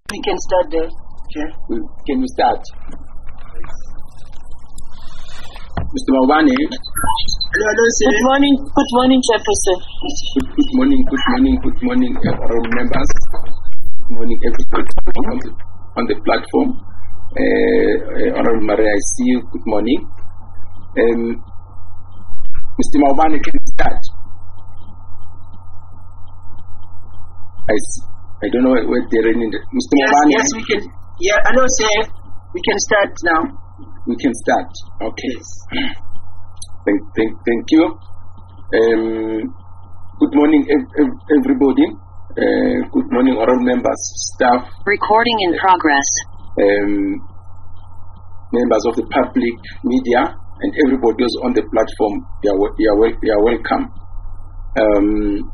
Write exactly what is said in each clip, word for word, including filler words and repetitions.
We can start there, Chair. Can we start? Mister Maubane. Hello, hello, sir. Good morning, good morning, Chairperson. Good, good morning, good morning, good morning, uh, all members. Good morning, everybody on the, on the platform. Uh, uh, Honorable Maria, I see you. Good morning. Um, Mister Maubane, can we start? I see. I don't know where they're in. The, Mister Yes, Maubane. yes, we can. Yeah, hello, sir. We can start now. We can start. Okay. Thank, thank, thank you. Um, good morning, ev- ev- everybody. Uh, good morning, all members, staff. Recording in progress. Um, members of the public, media, and everybody who's on the platform. You are, you are, wel- you are welcome. Um,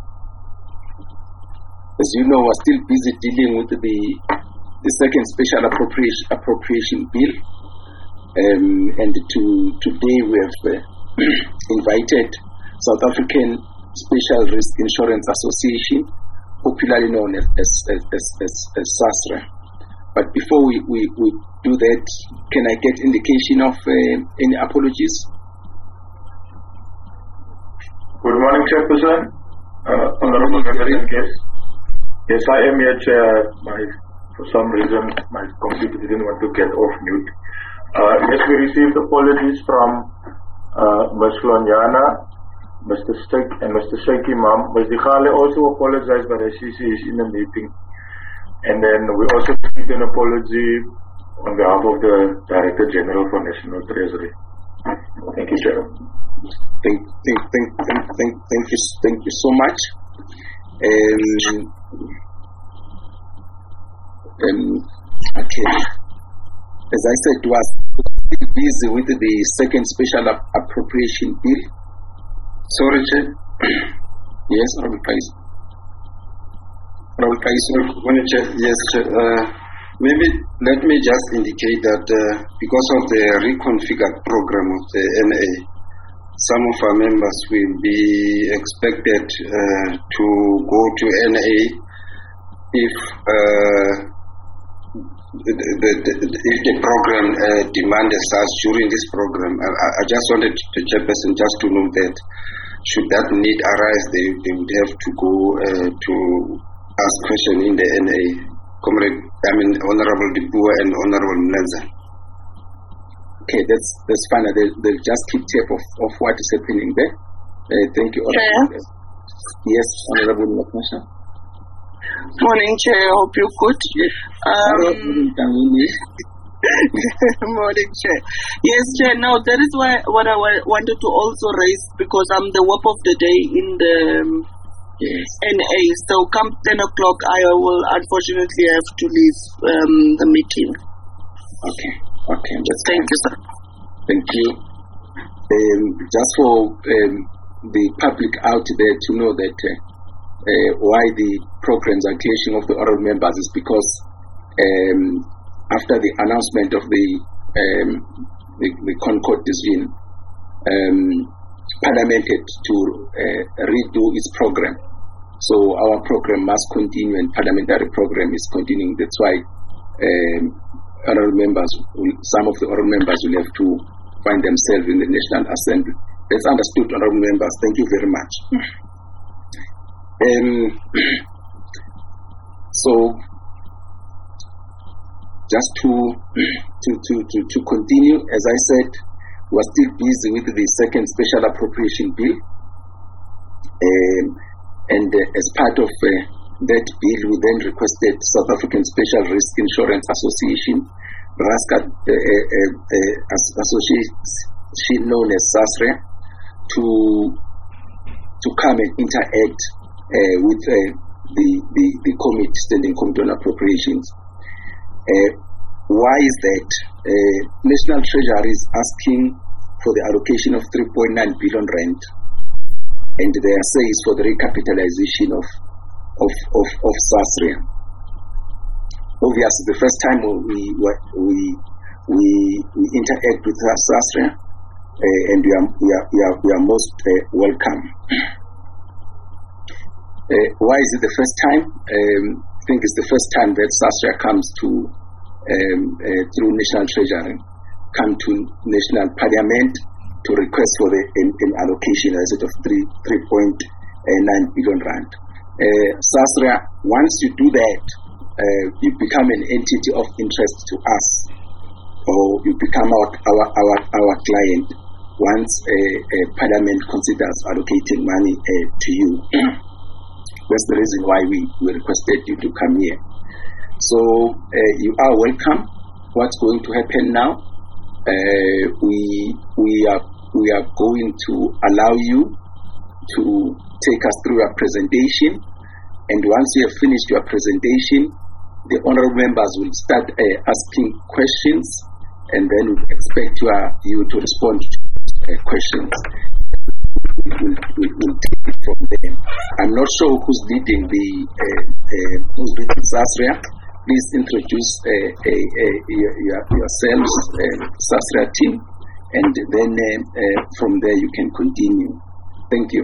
as you know, we're still busy dealing with the the second special appropriation appropriation bill. Um, and to, today we have uh, invited South African Special Risk Insurance Association, popularly known as, as, as, as, as, as SASRA. But before we, we, we do that, can I get indication of uh, any apologies? Good morning, Chairperson. Uh, Honorable members and guests. Yes, I am here, Chair. My, for some reason, my computer didn't want to get off mute. Uh, yes, we received apologies from uh, Miz Flonyana, Mister Stek, and Mister Sheki Mam. Miz Dikhale also apologized, but she is in a meeting. And then we also received an apology on behalf of the Director General for National Treasury. Thank you, Chair. Thank, thank, thank, thank, thank, thank you, thank you so much. Um, um, okay. As I said, we are still busy with the second special ap- appropriation bill. Sorry, Chair. Yes, Honorable Kais. Honorable Kais. Yes, Chair. Uh, maybe let me just indicate that uh, because of the reconfigured program of the N A, some of our members will be expected uh, to go to N A if uh, The, the, the, if the program uh, demanded such during this program. I, I just wanted the chairperson just to know that should that need arise, they, they would have to go uh, to ask question in the N A. Comrade, I mean, Honorable Dipua and Honorable Mlenza. Okay, that's that's fine. They'll, they'll just keep tape of, of what is happening there. Uh, thank you. Chair. Yes, Honorable Makmasha. Morning, Chair. I hope you're good. Um, morning, Chair. Yes, Chair. Now, that is why what I wa- wanted to also raise, because I'm the whip of the day in the um, yes. N A. So, come ten o'clock, I will unfortunately have to leave um, the meeting. Okay. Okay. That's Thank fine. you, sir. Thank you. Um, just for um, the public out there to know that uh, uh, why the programs are clashing of the oral members is because um, after the announcement of the um, the, the Concord decision, um, Parliament had to uh, redo its program. So our program must continue, and parliamentary program is continuing. That's why um, oral members, will, some of the oral members will have to find themselves in the National Assembly. That's understood, honorable members. Thank you very much. Um, so, just to, to to to to continue, as I said, we're still busy with the second special appropriation bill, um, and uh, as part of uh, that bill, we then requested South African Special Risk Insurance Association, RASCA, uh, uh, uh, association known as SASRA, to to come and interact uh, with uh, the, the the committee, Standing Committee on Appropriations. Uh, why is that? Uh, National Treasury is asking for the allocation of three point nine billion rand, and they are saying for the recapitalization of of of, of SASRA. Obviously, the first time we we we we interact with SASRA, uh, and we are we are we are, we are most uh, welcome. Uh, why is it the first time? Um, I think it's the first time that SASRIA comes to, um, uh, through National Treasury, come to National Parliament to request for the an, an allocation as of three three point nine billion rand. Uh, SASRIA, once you do that, uh, you become an entity of interest to us, or you become our our our, our client once a, a Parliament considers allocating money uh, to you. That's the reason why we, we requested you to come here. So uh, you are welcome. What's going to happen now? Uh, we we are we are going to allow you to take us through your presentation, and once you have finished your presentation, the honorable members will start uh, asking questions, and then we expect you, uh, you to respond to uh, questions. We'll, we'll, we'll take it from there. I'm not sure who's leading the uh, uh, who's leading SASRIA. Please introduce uh, uh, uh, your, yourselves, uh, SASRIA team, and then uh, uh, from there you can continue. Thank you.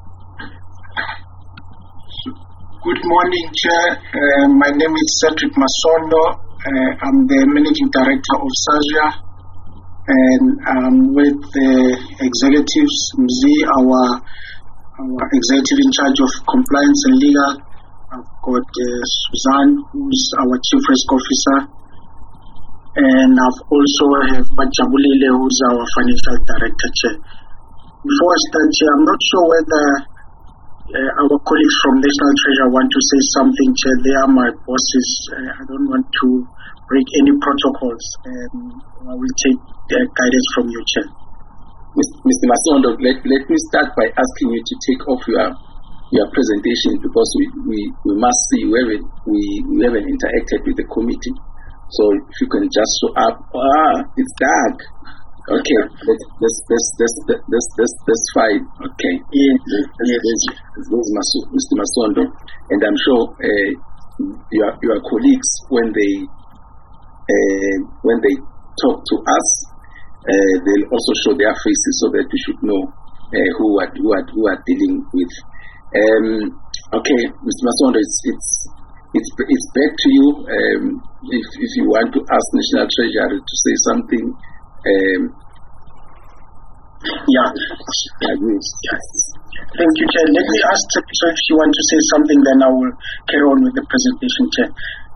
Good morning, Chair. Uh, my name is Cedric Masondo. Uh, I'm the Managing Director of SASRIA, and I'm with the executives, Mzi, our, our executive in charge of compliance and legal. I've got uh, Suzanne, who's our Chief Risk Officer, and I've also have Bajabulile, who's our Financial Director, Chair. Before I start, Chair, I'm not sure whether uh, our colleagues from National Treasury want to say something, Chair. They are my bosses. Uh, I don't want to break any protocols. Um, I will take uh, guidance from you, Chair. Mister Masondo, let, let me start by asking you to take off your your presentation, because we, we, we must see we haven't, we, we haven't interacted with the committee. So if you can just show up. Ah, it's dark. Okay, that's that's that's that's that's that's, that's fine. Okay. Yeah, yes. There's Mister Masondo, and I'm sure uh, your your colleagues, when they uh, when they talk to us, uh, they'll also show their faces so that we should know uh, who are who are who are dealing with. Um, okay, Mister Masondo, it's it's it's it's back to you. Um, if if you want to ask National Treasury to say something. Um, yeah. Yeah, yes. Yes. Thank you, Chair. Let me ask so if you want to say something, then I will carry on with the presentation, Chair.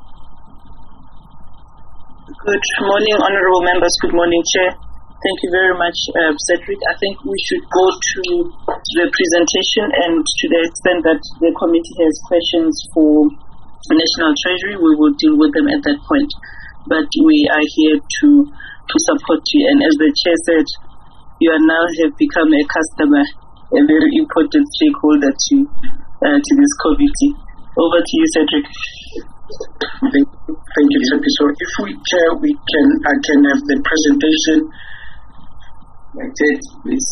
Good morning, honorable members. Good morning, Chair. Thank you very much, uh, Cedric. I think we should go to the presentation, and to the extent that the committee has questions for the National Treasury, we will deal with them at that point. But we are here to to support you, and as the Chair said, you are now have become a customer, a very important stakeholder to uh, to this committee. Over to you, Cedric. Thank, thank you, Cedric. So, if we Chair, we can I can have the presentation. Like that, please.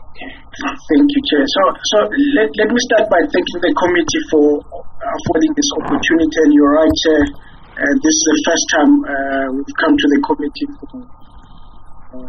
Thank you, Chair. So, so let, let me start by thanking the committee for affording this opportunity. And you're right, Chair. Uh, this is the first time uh, we've come to the committee for uh,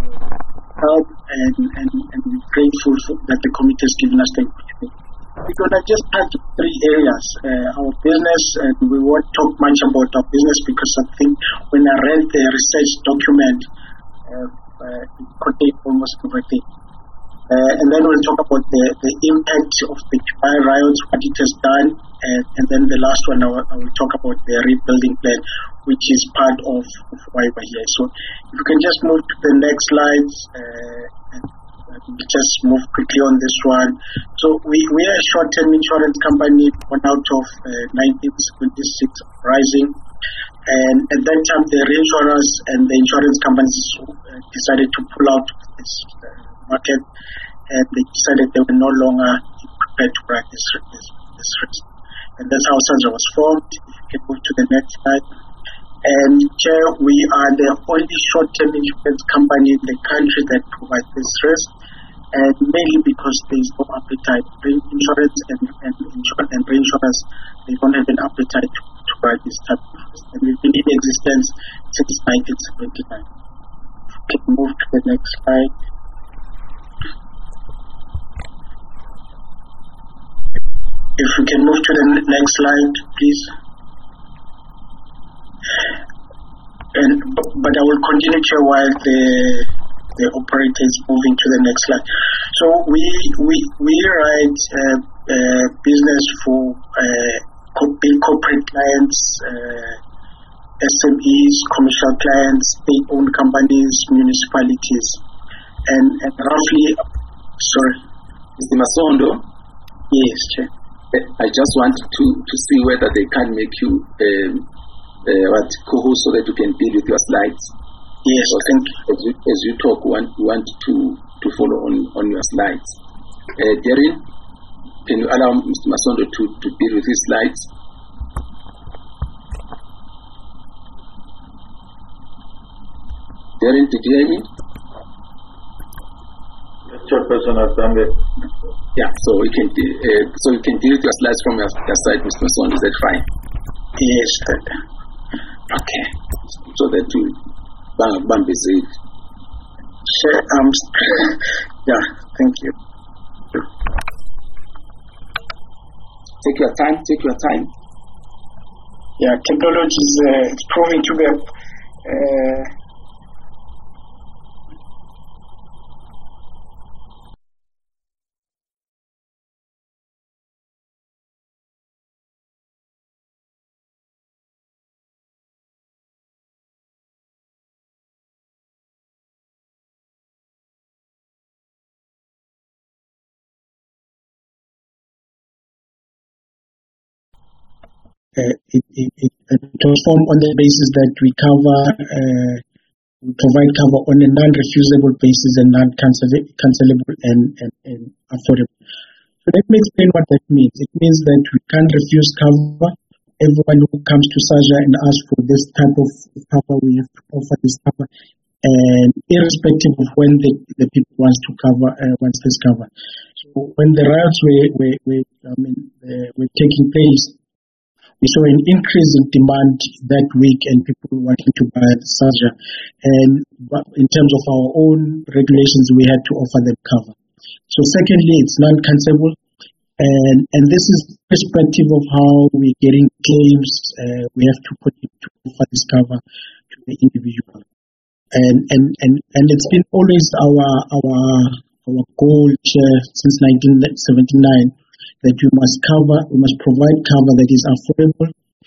help, and, and, and we're grateful for, that the committee has given us the opportunity. We're going to just touch three areas. Uh, our business, and we won't talk much about our business because I think when I read the research document, uh, uh, it contained almost everything. Uh, and then we'll talk about the, the impact of the July riots, what it has done, and, and then the last one I will, I will talk about the rebuilding plan, which is part of, of why we're here. So if you can just move to the next slides, uh, and uh, just move quickly on this one. So we, we are a short-term insurance company born out of uh, nineteen seventy-six rising. And at that time, the reinsurers and the insurance companies uh, decided to pull out of this uh, market, and they decided they were no longer prepared to write this, this, this risk. And that's how SASRIA was formed. If you can move to the next slide. And Chair, we are the only short-term insurance company in the country that provides this risk, and mainly because there is no appetite. Insurance and, and, and reinsurers, they don't have an appetite to, to write this type of risk. And we've been in existence since nineteen seventy-nine. If you can move to the next slide. If we can move to the next slide, please. and but I will continue, Chair, while the the operator is moving to the next slide. So we we we write uh, uh, business for uh, big corporate clients, uh, S M Es, commercial clients, state-owned companies, municipalities, and, and roughly, sorry, Mister Masondo. Yes, Chair. I just want to to see whether they can make you um, uh, what co-host so that you can deal with your slides. Yes, thank you. As you, as you talk, want want to to follow on on your slides. Uh, Darren, can you allow Mister Masondo to to deal with his slides? Darren, did you hear me? Yes, Chairperson, I've done it. Yeah, so we can uh, so you can deal with your slides from your, your side, Mister Masondo. Is that fine? Yes, sir. Okay. So that you bang bang busy. Sure. Um. Yeah. Thank you. Take your time. Take your time. Yeah, technology is uh, it's proving to be a uh, Uh, it, it, it, it was formed on the basis that we cover, uh, we provide cover on a non-refusable basis and non-cancelable and, and, and affordable. So let me explain what that means. It means that we can't refuse cover. Everyone who comes to SAJA and asks for this type of cover, we have to offer this cover, and irrespective of when the, the people wants to cover, uh, wants this cover. So when the riots were, were, were I mean, uh, were taking place, we saw an increase in demand that week and people wanting to buy SAJA. And in terms of our own regulations, we had to offer them cover. So secondly, it's non-cancelable. And, and this is perspective of how we're getting claims. Uh, we have to put it to offer this cover to the individual. And, and, and, and it's been always our, our, our goal uh, since nineteen seventy-nine that we must cover, we must provide cover that is affordable,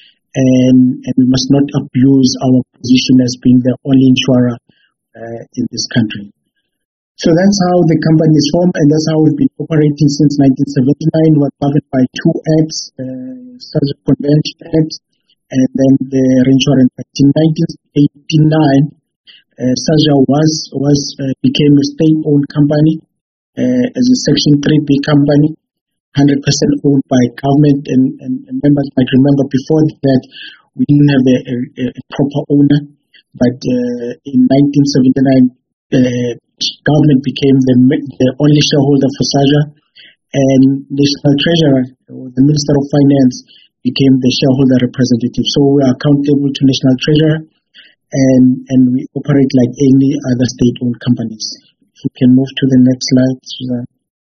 and, and we must not abuse our position as being the only insurer uh, in this country. So that's how the company is formed, and that's how we've been operating since nineteen seventy-nine. We're governed by two acts, uh, SAJA Convention Act, and then the Reinsurance Act. In nineteen eighty-nine, uh, SAJA was, was uh, became a state-owned company uh, as a Section three B company, one hundred percent owned by government, and, and, and members might remember before that we didn't have a, a, a proper owner, but uh, in nineteen seventy-nine uh, government became the, the only shareholder for SAJA, and National Treasurer, or the Minister of Finance, became the shareholder representative. So we are accountable to National Treasurer, and, and we operate like any other state-owned companies. If we can move to the next slide, Suzanne.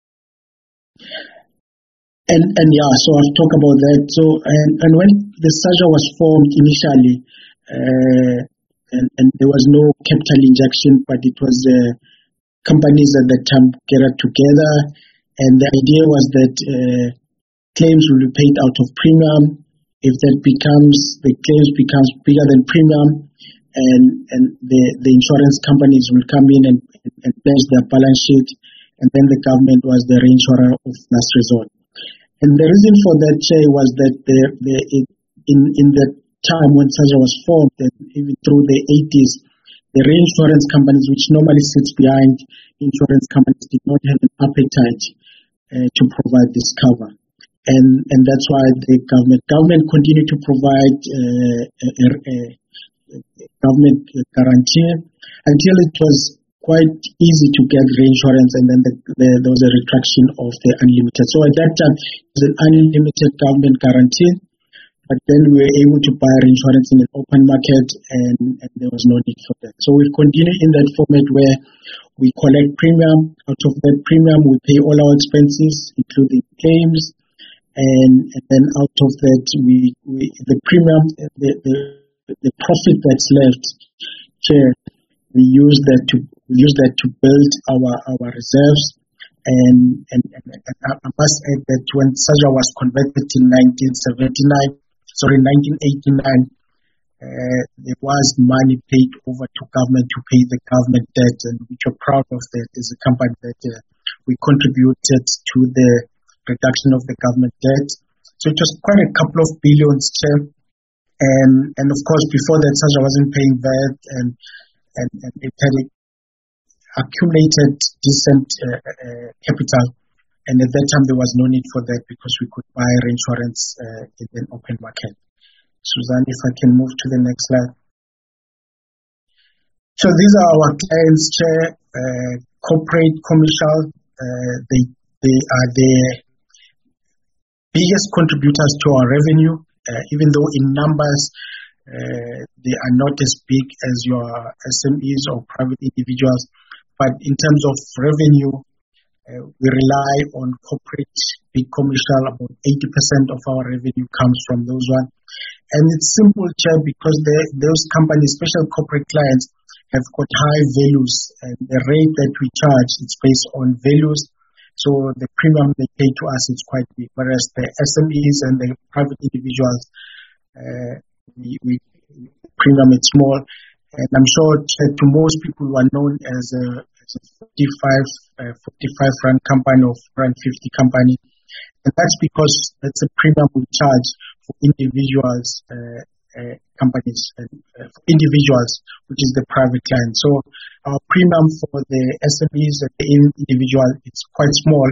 And, and yeah, so I've talked about that. So, and, and when the SAJA was formed initially, uh, and, and there was no capital injection, but it was uh, companies at that time gathered together, and the idea was that uh, claims will be paid out of premium. If that becomes, the claims becomes bigger than premium, and, and the, the insurance companies will come in and, and pledge their balance sheet, and then the government was the reinsurer of last resort. And the reason for that, Chair, was that the, the, in, in the time when SAJA was formed, and even through the eighties, the reinsurance companies, which normally sits behind insurance companies, did not have an appetite uh, to provide this cover. And, and that's why the government, government continued to provide uh, a, a, a government guarantee until it was quite easy to get reinsurance, and then the, the, there was a retraction of the unlimited. So at that time, it was an unlimited government guarantee, but then we were able to buy reinsurance in an open market, and, and there was no need for that. So we've continued in that format where we collect premium. Out of that premium, we pay all our expenses, including claims, and, and then out of that, we, we the premium, the, the the profit that's left, Chair, we use that to we use that to build our our reserves. And, and, and I must add that when SAJA was converted in nineteen seventy-nine, sorry, nineteen eighty-nine, uh, there was money paid over to government to pay the government debt, and which we're proud of that as a company that uh, we contributed to the reduction of the government debt. So it was quite a couple of billions, Chair. And, and of course, before that, SAJA wasn't paying that, and, and, and it had a accumulated decent uh, uh, capital, and at that time there was no need for that because we could buy reinsurance uh, in an open market. Suzanne, if I can move to the next slide. So these are our clients, Chair, uh, corporate, commercial. Uh, they they are the biggest contributors to our revenue, uh, even though in numbers uh, they are not as big as your S M Es or private individuals. But in terms of revenue, uh, we rely on corporate, big commercial. About eighty percent of our revenue comes from those ones. And it's simple, Chair, because those companies, especially corporate clients, have got high values. And the rate that we charge is based on values. So the premium they pay to us is quite big. Whereas the S M Es and the private individuals, uh, we, we premium is small. And I'm sure to most people who are known as a, as a forty-five, uh, forty-five rand company or rand fifty company. And that's because that's a premium we charge for individuals, uh, uh, companies, and uh, for individuals, which is the private client. So our premium for the S M Es and the individual is quite small.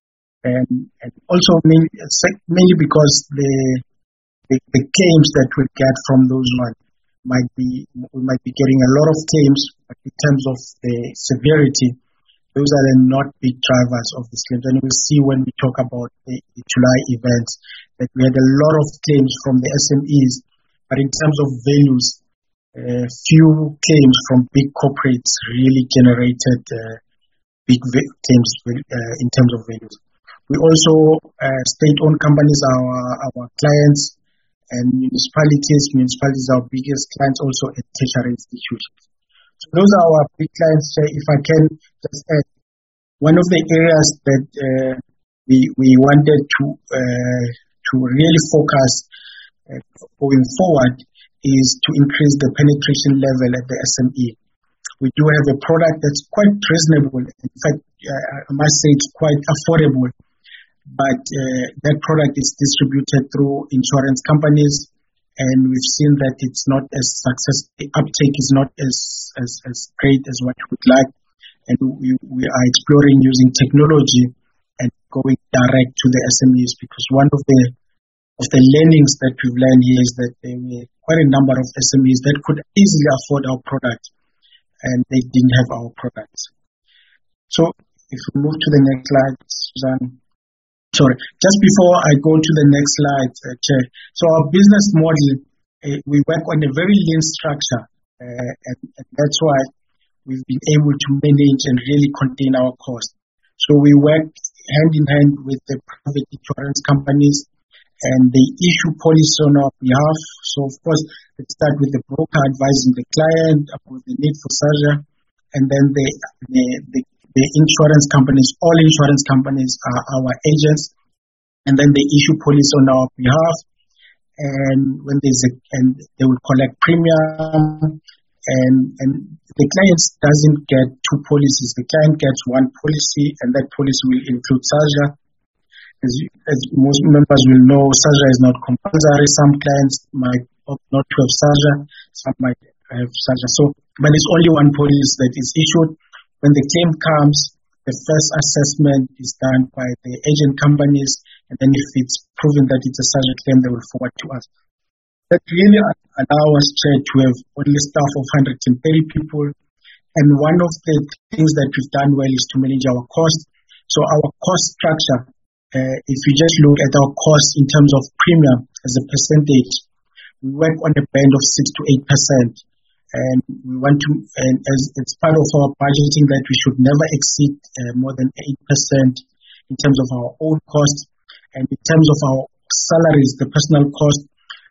And, and also mainly, mainly because the, the, the claims that we get from those ones, might be we might be getting a lot of claims, but in terms of the severity, those are the not big drivers of these claims. And we'll see when we talk about the, the July events that we had a lot of claims from the S M Es, but in terms of values, uh, few claims from big corporates really generated uh, big claims uh, in terms of values. We also uh, state-owned companies are our, our clients. And municipalities, municipalities are our biggest clients, also at tertiary institutions. So those are our big clients. If I can just add, one of the areas that uh, we we wanted to uh, to really focus uh, going forward is to increase the penetration level at the S M E. We do have a product that's quite reasonable. In fact, uh, I must say it's quite affordable. But uh, that product is distributed through insurance companies, and we've seen that it's not as successful. The uptake is not as, as, as great as what we would like, and we, we are exploring using technology and going direct to the S M Es, because one of the of the learnings that we've learned here is that there were quite a number of S M Es that could easily afford our product, and they didn't have our products. So if we move to the next slide, Suzanne. Sorry, just before I go to the next slide, uh, Chair. So our business model, uh, we work on a very lean structure, uh, and, and that's why we've been able to manage and really contain our costs. So we work hand in hand with the private insurance companies, and they issue policies on our behalf. So of course, let's start with the broker advising the client about the need for SAJA, and then the the, the The insurance companies, all insurance companies are our agents, and then they issue policy on our behalf. And when there's a, and they will collect premium, and and the client doesn't get two policies. The client gets one policy, and that policy will include SAJA. As, as most members will know, SAJA is not compulsory. Some clients might opt not to have SAJA, some might have SAJA. So, but it's only one policy that is issued. When the claim comes, the first assessment is done by the agent companies, and then if it's proven that it's a SAJA claim, they will forward to us. That really allows us, Chair, to have only staff of one hundred thirty people. And one of the things that we've done well is to manage our costs. So our cost structure, uh, if you just look at our costs in terms of premium as a percentage, we work on a band of six to eight percent. And we want to, and as it's part of our budgeting, that we should never exceed uh, more than eight percent in terms of our own costs. And in terms of our salaries, the personal cost,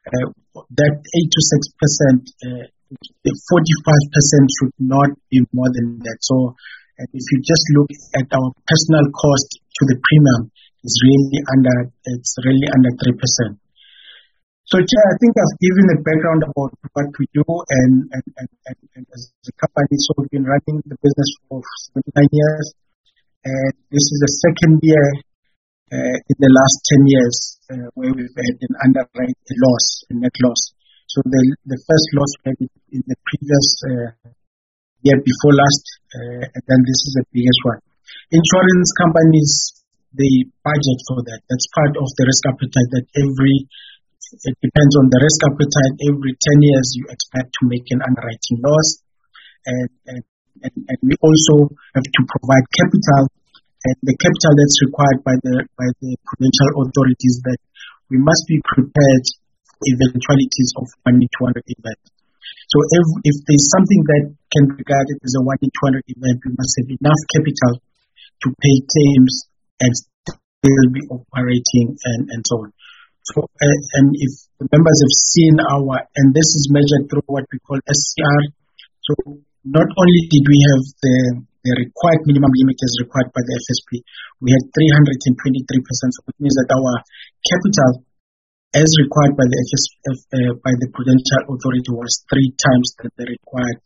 uh, that eighty-six percent, uh, forty-five percent should not be more than that. So uh, if you just look at our personal cost to the premium, it's really under, it's really under three percent. So, Chair, I think I've given a background about what we do and, and, and, and, and as a company. So we've been running the business for seventy-nine years. And this is the second year uh, in the last ten years uh, where we've had an underwrite a loss, a net loss. So the the first loss we had in the previous uh, year before last, uh, and then this is the biggest one. Insurance companies, they budget for that. That's part of the risk appetite that every, it depends on the risk appetite. Every ten years you expect to make an underwriting loss. And, and, and, and we also have to provide capital. And the capital that's required by the by the prudential authorities, that we must be prepared for eventualities of one in two hundred event. So if, if there's something that can be regarded as a one in two hundred event, we must have enough capital to pay claims and still be operating and, and so on. So, uh, and if the members have seen our, and this is measured through what we call S C R. So not only did we have the the required minimum limit as required by the F S P, we had three hundred twenty-three percent, so it means that our capital as required by the F S P, uh, by the Prudential Authority was three times the, the required.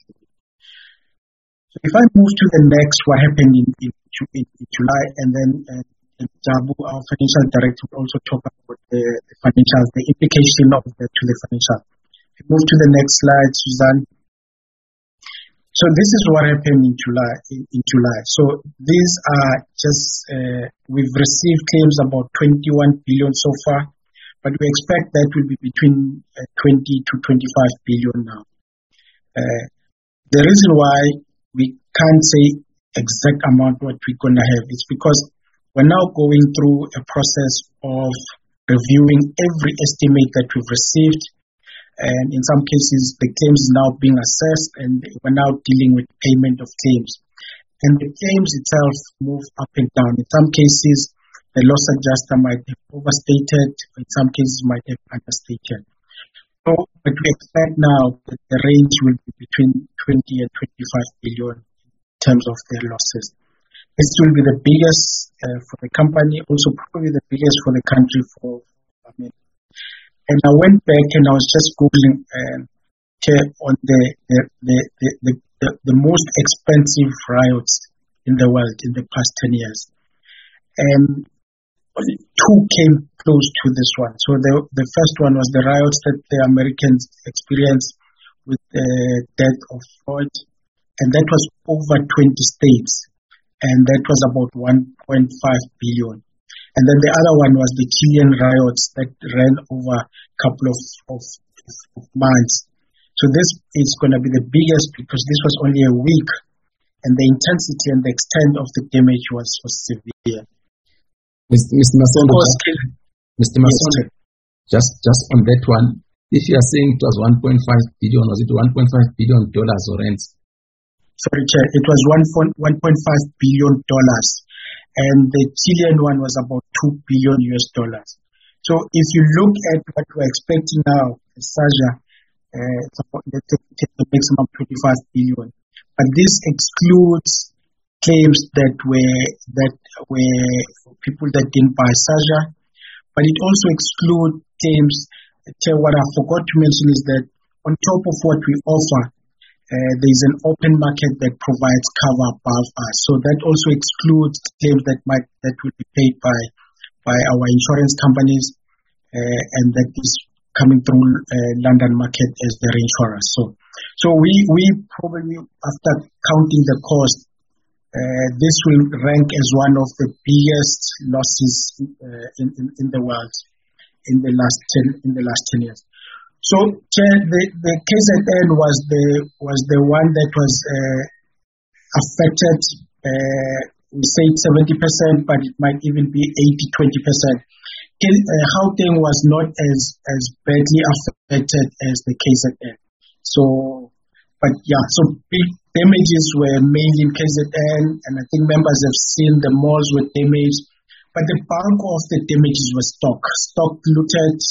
So if I move to the next, what happened in, in, in, in July, and then uh, Jabu, our financial director, will also talk about the, the financials, the implication of that to the financial. If we move to the next slide, Suzanne. So this is what happened in July. In, in July. So these are just, uh, we've received claims about twenty-one billion so far, but we expect that will be between uh, twenty to twenty-five billion now. Uh, the reason why we can't say exact amount what we're going to have is because we're now going through a process of reviewing every estimate that we've received. And in some cases, the claims is now being assessed, and we're now dealing with payment of claims. And the claims itself move up and down. In some cases, the loss adjuster might have overstated, in some cases might have understated. So, but we expect now that the range will be between twenty and twenty-five billion in terms of their losses. This will be the biggest uh, for the company, also probably the biggest for the country for, I mean, and I went back and I was just Googling uh, on the the, the, the, the the most expensive riots in the world in the past ten years. And only two came close to this one. So the, the first one was the riots that the Americans experienced with the death of Floyd. And that was over twenty states. And that was about one point five billion. And then the other one was the Chilean riots that ran over a couple of, of, of months. So this is going to be the biggest because this was only a week, and the intensity and the extent of the damage was, was severe. Mister Masondo, Mister Masondo, yes, just just on that one, if you are saying it was one point five billion, was it one point five billion dollars or rands? Sorry, Chair, it was one point five billion dollars. And the Chilean one was about two billion U S dollars. So if you look at what we're expecting now, Saja, uh, it's about the, the maximum twenty-five billion. But this excludes claims that were that were people that didn't buy Saja, but it also excludes claims. What I forgot to mention is that on top of what we offer, Uh, there is an open market that provides cover above us. So that also excludes claims that might that will be paid by by our insurance companies, uh, and that is coming through uh, London market as the reinsurers. So, so we we probably, after counting the cost, uh, this will rank as one of the biggest losses uh, in, in in the world in the last ten in the last ten years. So the, the K Z N was the was the one that was uh, affected. Uh, we say seventy percent, but it might even be eighty twenty percent. Uh, Gauteng was not as as badly affected as the K Z N. So, but yeah, so big damages were mainly in K Z N, and I think members have seen the malls were damaged. But the bulk of the damages was stock, stock looted.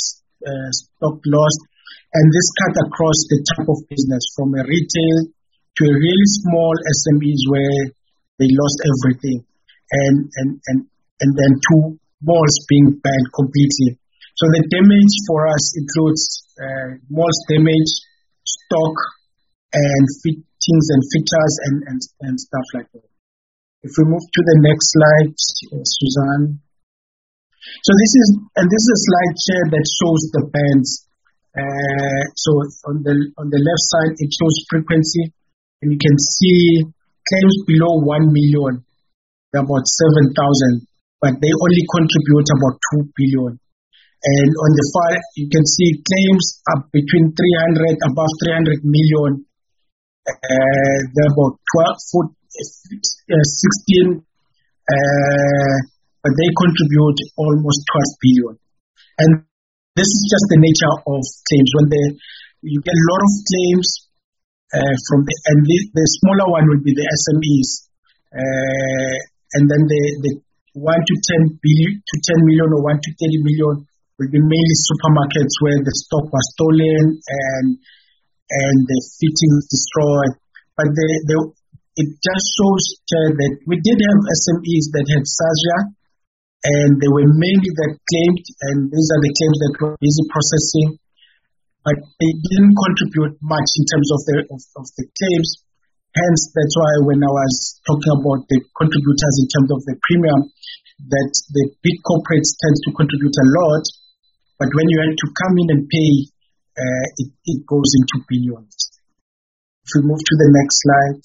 uh, stock lost, and this cut across the type of business from a retail to a really small S M Es where they lost everything, and and and and then two malls being banned completely. So the damage for us includes uh, malls damage, stock, and fittings and fitters and, and and stuff like that. If we move to the next slide, uh, Suzanne. So this is and this is a slide here that shows the bands. Uh, so on the on the left side it shows frequency, and you can see claims below one million, about seven thousand, but they only contribute about two billion. And on the far you can see claims up between three hundred, above three hundred million. Uh, they're about twelve, fourteen, sixteen, uh, but they contribute almost twelve billion. And this is just the nature of claims. When they, you get a lot of claims uh, from the, and the, the smaller one will be the S M Es, uh, and then the, the one to ten billion to ten million or one to thirty million will be mainly supermarkets where the stock was stolen and and the fittings destroyed. But the, the, it just shows uh, that we did have S M Es that had SASRIA, and they were mainly that claimed, and these are the claims that were busy processing, but they didn't contribute much in terms of the of, of the claims. Hence, that's why when I was talking about the contributors in terms of the premium, that the big corporates tend to contribute a lot, but when you have to come in and pay, uh, it, it goes into billions. If we move to the next slide.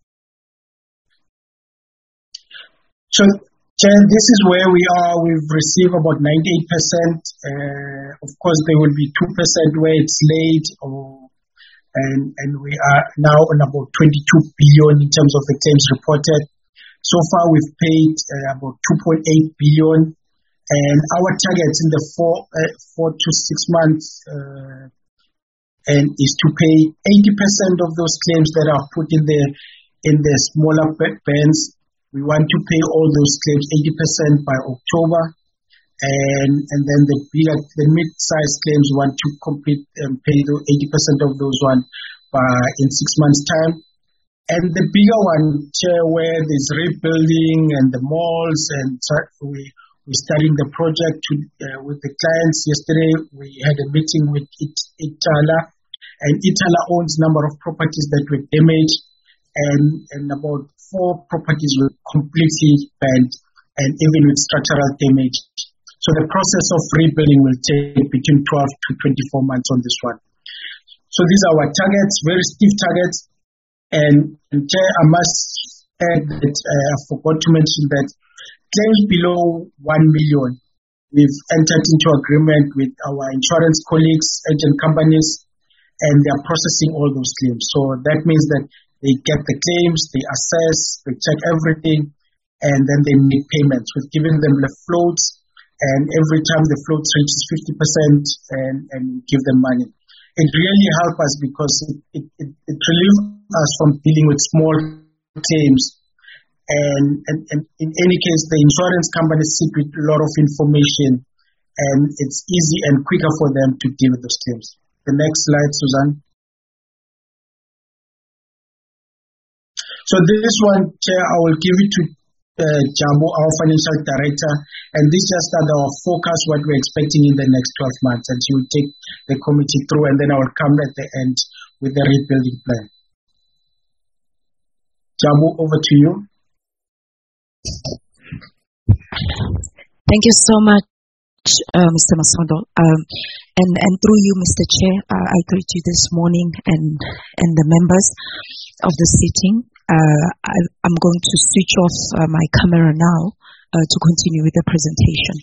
So, Chair, this is where we are. We've received about ninety-eight percent. Uh, of course, there will be two percent where it's late, or, and, and we are now on about twenty-two billion in terms of the claims reported. So far, we've paid uh, about two point eight billion, and our targets in the four, uh, four to six months uh, and is to pay eighty percent of those claims that are put in the in the smaller bands. We want to pay all those claims eighty percent by October, and and then the bigger, the mid-sized claims want to complete and pay the eighty percent of those one by in six months' time. And the bigger one, where there's rebuilding and the malls, and we we're starting the project to, uh, with the clients. Yesterday we had a meeting with It, Itala, and Itala owns a number of properties that were damaged, and and about four properties were completely banned, and even with structural damage. So the process of rebuilding will take between twelve to twenty-four months on this one. So these are our targets, very stiff targets. And, and I must add that uh, I forgot to mention that claims below one million, we've entered into agreement with our insurance colleagues, agent companies, and they are processing all those claims. So that means that they get the claims, they assess, they check everything, and then they make payments. We've given them the floats, and every time the floats reaches fifty percent, and, and give them money. It really helps us because it, it, it, it relieves us from dealing with small claims. And, and, and in any case, the insurance companies sit with a lot of information, and it's easy and quicker for them to deal with those claims. The next slide, Suzanne. So this one, Chair, I will give it to uh, Jambo, our financial director, and this just under our focus, what we're expecting in the next twelve months, and she will take the committee through, and then I will come at the end with the rebuilding plan. Jambo, over to you. Thank you so much, uh, Mister Masondo. Um, and, and through you, Mister Chair, uh, I greet you this morning and, and the members of the sitting. Uh, I, I'm going to switch off uh, my camera now uh, to continue with the presentation.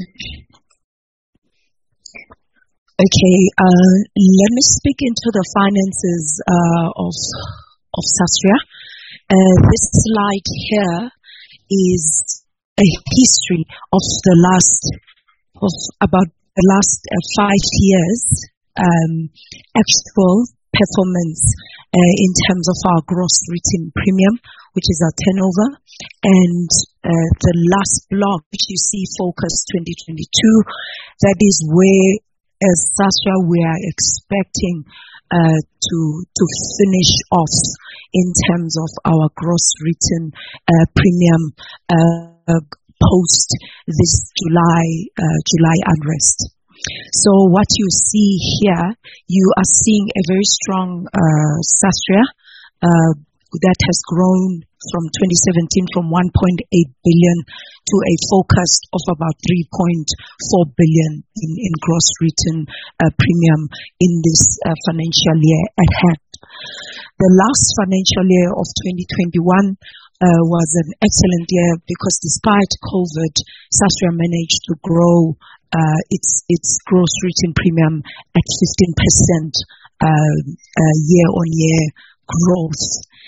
Okay, uh, let me speak into the finances uh, of of SASRIA. Uh, this slide here is a history of the last of about the last uh, five years um, actual performance uh, in terms of our gross written premium, which is our turnover, and uh, the last block, which you see focus twenty twenty-two, that is where as Sasria, we are expecting uh, to to finish off in terms of our gross written uh, premium uh, post this July uh, July unrest. So what you see here, you are seeing a very strong uh, Sasria uh, that has grown from twenty seventeen from one point eight billion to a focus of about three point four billion in, in gross written uh, premium in this uh, financial year at hand. The last financial year of twenty twenty-one uh, was an excellent year because despite COVID, Sasria managed to grow uh, its its gross written premium at fifteen percent uh, uh, year-on-year growth.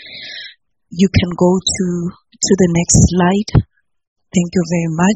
You can go to, to the next slide. Thank you very much.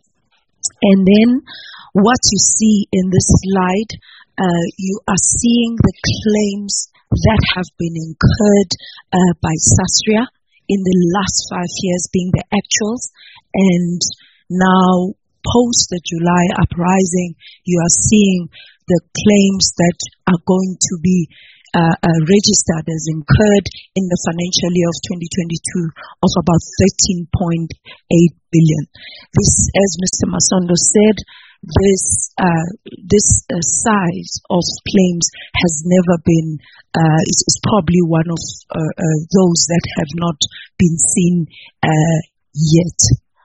And then what you see in this slide, uh, you are seeing the claims that have been incurred uh, by Sasria in the last five years being the actuals. And now post the July uprising, you are seeing the claims that are going to be Uh, uh, registered as incurred in the financial year of twenty twenty-two of about thirteen point eight billion. This, as Mister Masondo said, this uh, this uh, size of claims has never been, uh, it's, it's probably one of uh, uh, those that have not been seen uh, yet.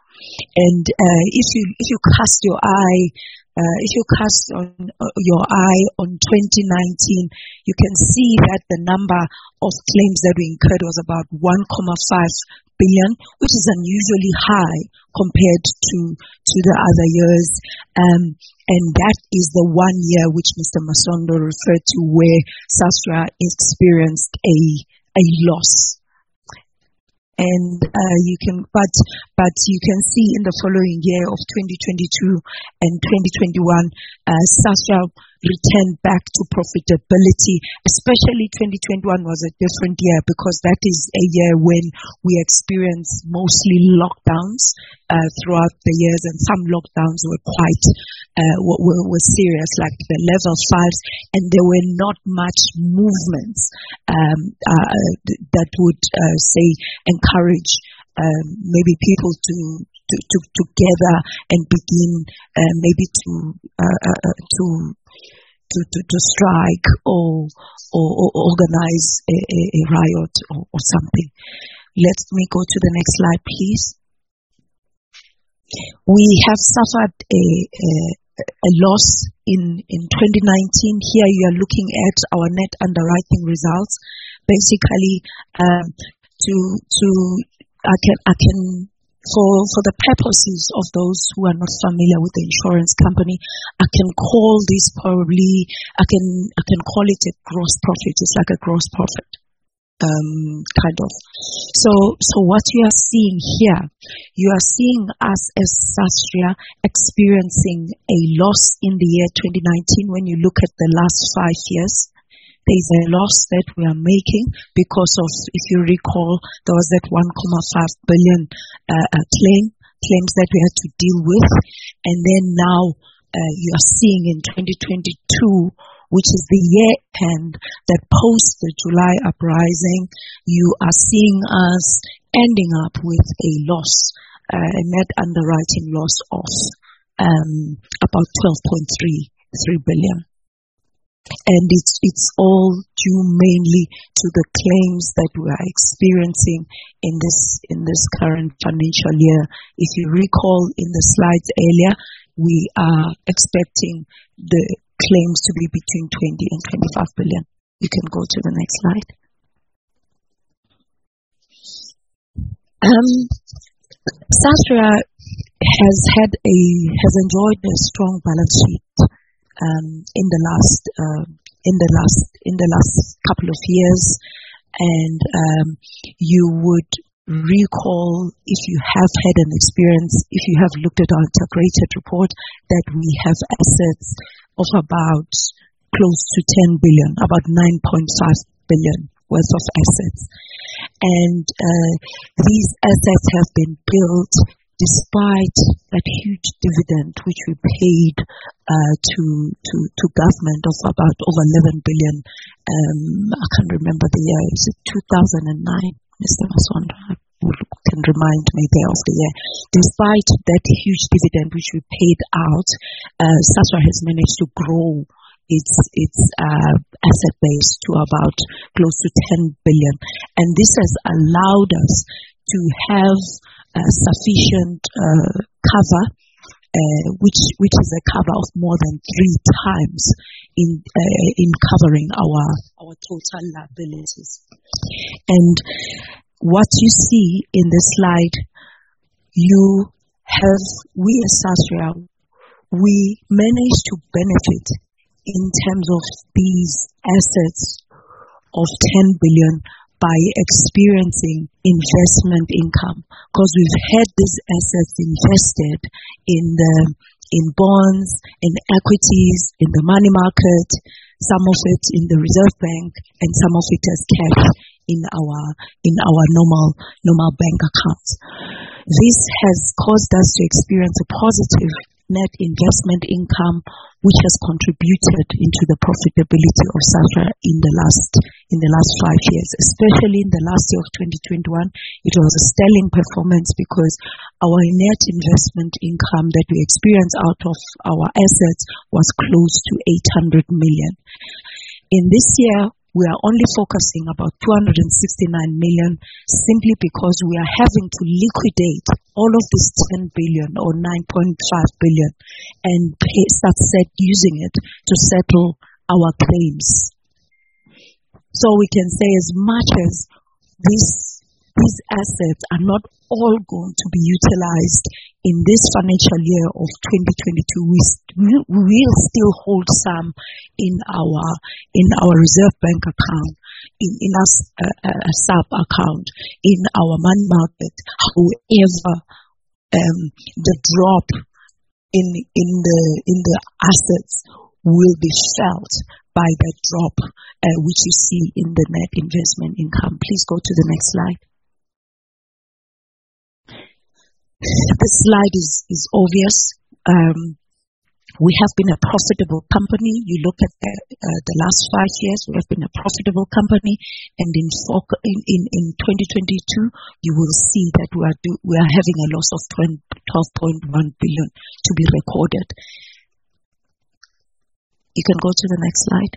And uh, if you if you cast your eye Uh, if you cast on, uh, your eye on twenty nineteen, you can see that the number of claims that we incurred was about one point five billion, which is unusually high compared to to the other years. Um, and that is the one year which Mister Masondo referred to where Sasria experienced a a loss. And uh, you can, but but you can see in the following year of twenty twenty-two and twenty twenty-one, uh, Sasria returned back to profitability. Especially twenty twenty-one was a different year because that is a year when we experienced mostly lockdowns uh, throughout the years, and some lockdowns were quite uh, were, were serious, like the level fives, and there were not much movements um, uh, that would uh, say encourage um, maybe people to, to, to, to gather and begin uh, maybe to uh, uh, to to to, to strike or, or, or organize a, a, a riot or, or something. Let me go to the next slide, please. We have suffered a, a, a loss in, in twenty nineteen. Here you are looking at our net underwriting results. Basically, um, to to I can I can for for the purposes of those who are not familiar with the insurance company, I can call this probably I can I can call it a gross profit. It's like a gross profit. Um, kind of. So, so what you are seeing here, you are seeing us as Sasria experiencing a loss in the year twenty nineteen. When you look at the last five years, there is a loss that we are making because of, if you recall, there was that one point five billion uh, uh, claim claims that we had to deal with, and then now uh, you are seeing in twenty twenty-two, which is the year end that post the July uprising, you are seeing us ending up with a loss, uh, a net underwriting loss of um, about twelve point three billion. And it's it's all due mainly to the claims that we are experiencing in this in this current financial year. If you recall in the slides earlier, we are expecting the claims to be between twenty and twenty-five billion. You can go to the next slide. Um, Sasria has had a has enjoyed a strong balance sheet um, in the last uh, in the last in the last couple of years, and um, you would recall, if you have had an experience, if you have looked at our integrated report, that we have assets of about close to ten billion, about nine point five billion worth of assets. And uh, these assets have been built despite that huge dividend which we paid uh, to, to to government of about over eleven billion, um, I can't remember the year, is it two thousand nine, Mister Masonda? Can remind me there of the year. Despite that huge dividend which we paid out, uh, SASRA has managed to grow its its uh, asset base to about close to ten billion, and this has allowed us to have uh, sufficient uh, cover, uh, which which is a cover of more than three times in uh, in covering our our total liabilities. And what you see in this slide, you have, we as SASRA, we managed to benefit in terms of these assets of ten billion by experiencing investment income, because we've had these assets invested in the in bonds, in equities, in the money market, some of it in the Reserve Bank, and some of it as cash in our in our normal normal bank accounts. This has caused us to experience a positive net investment income, which has contributed into the profitability of SASRA in the last in the last five years, especially in the last year of twenty twenty-one. It was a sterling performance because our net investment income that we experienced out of our assets was close to eight hundred million. In this year, we are only focusing about two hundred sixty-nine million simply because we are having to liquidate all of this ten billion or nine point five billion and pay, start set using it to settle our claims. So we can say, as much as this, these assets are not all going to be utilized in this financial year of twenty twenty-two, we, we will still hold some in our in our Reserve Bank account, in, in a, a, a sub account, in our money market. However, um, the drop in in the in the assets will be felt by that drop, uh, which you see in the net investment income. Please go to the next slide. The slide is, is obvious. Um, we have been a profitable company. You look at the, uh, the last five years, we have been a profitable company. And in, in, in, in twenty twenty-two, you will see that we are, do, we are having a loss of twelve point one billion to be recorded. You can go to the next slide.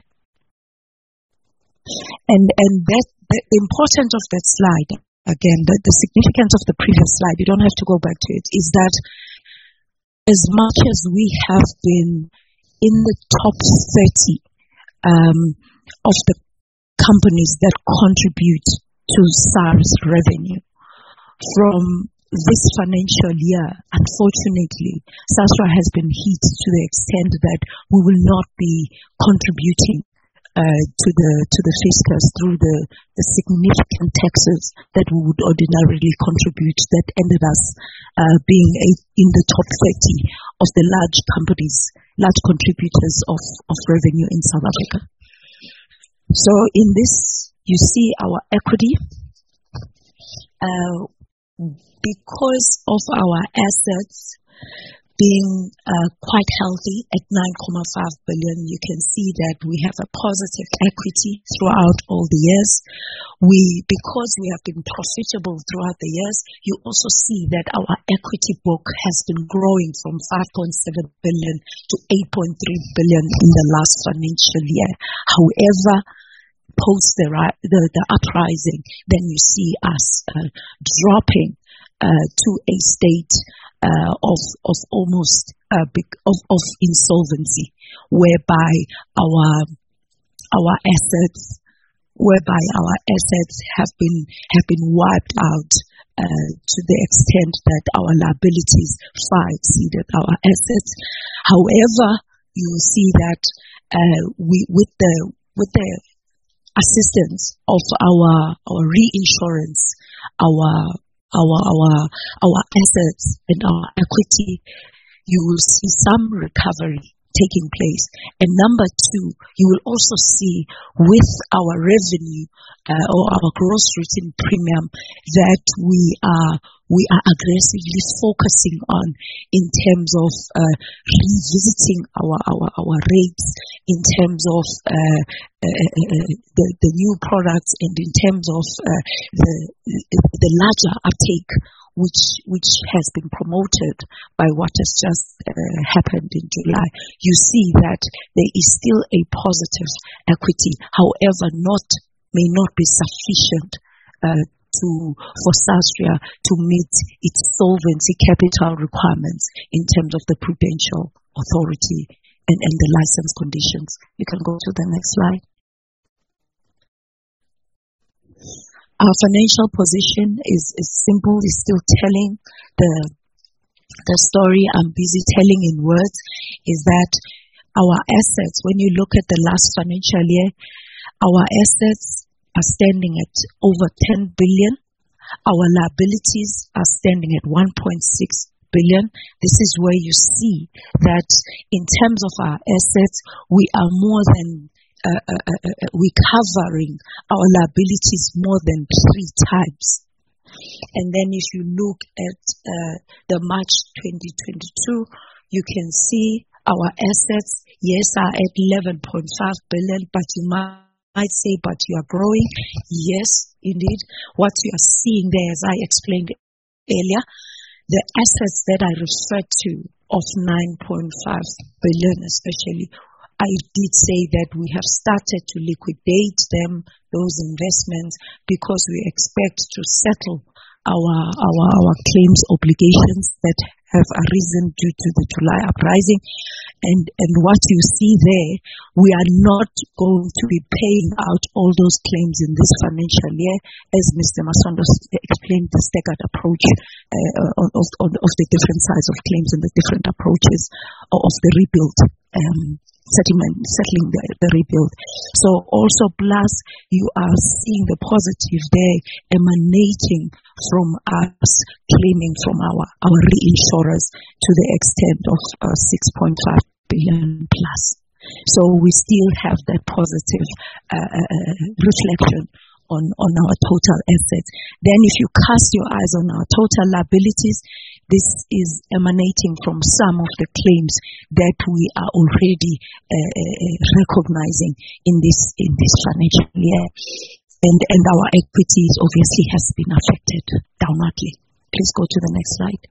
And, and that, the importance of that slide, again, the, the significance of the previous slide, you don't have to go back to it, is that as much as we have been in the top thirty um, of the companies that contribute to SARS revenue, from this financial year, unfortunately, SASRA has been hit to the extent that we will not be contributing Uh, to the to the fiscus through the, the significant taxes that we would ordinarily contribute, that ended us uh, being a, in the top thirty of the large companies, large contributors of, of revenue in South Africa. So in this, you see our equity. Uh, because of our assets being uh, quite healthy at nine point five billion, you can see that we have a positive equity throughout all the years. We, because we have been profitable throughout the years, you also see that our equity book has been growing from five point seven billion to eight point three billion in the last financial year. However, post the, the, the uprising, then you see us uh, dropping uh, to a state Uh, of of almost uh, big, of of insolvency, whereby our our assets, whereby our assets have been have been wiped out uh, to the extent that our liabilities far exceeded our assets. However, you will see that uh, we with the with the assistance of our our reinsurance, our Our, our, our assets and our equity, you will see some recovery taking place. And number two, you will also see with our revenue uh, or our gross written premium that we are we are aggressively focusing on in terms of uh, revisiting our, our, our rates, in terms of uh, uh, uh, the, the new products, and in terms of uh, the, the larger uptake which which has been promoted by what has just uh, happened in July. You see that there is still a positive equity, however, not may not be sufficient uh, to for Sasria to meet its solvency capital requirements in terms of the prudential authority and, and the license conditions. You can go to the next slide. Our financial position is, is simple, is still telling the the story I'm busy telling in words, is that our assets, when you look at the last financial year, our assets are standing at over ten billion. Our liabilities are standing at one point six billion. This is where you see that in terms of our assets, we are more than Uh, uh, uh, uh, we're covering our liabilities more than three times. And then if you look at uh, the March twenty twenty-two, you can see our assets, yes, are at eleven point five billion, but you might say, but you are growing. Yes, indeed. What you are seeing there, as I explained earlier, the assets that I referred to of nine point five billion especially, I did say that we have started to liquidate them, those investments, because we expect to settle our our our claims obligations that have arisen due to the July uprising. And and what you see there, we are not going to be paying out all those claims in this financial year, as Mister Masondo explained, the staggered approach uh, of, of, of the different size of claims and the different approaches of the rebuild. Um, settlement, settling the, the rebuild. So also plus you are seeing the positive there emanating from us claiming from our, our reinsurers to the extent of uh, six point five billion plus. So we still have that positive uh, uh, reflection on, on our total assets. Then if you cast your eyes on our total liabilities, this is emanating from some of the claims that we are already uh, uh, recognizing in this in this financial year, and and our equities obviously has been affected downwardly. Please go to the next slide.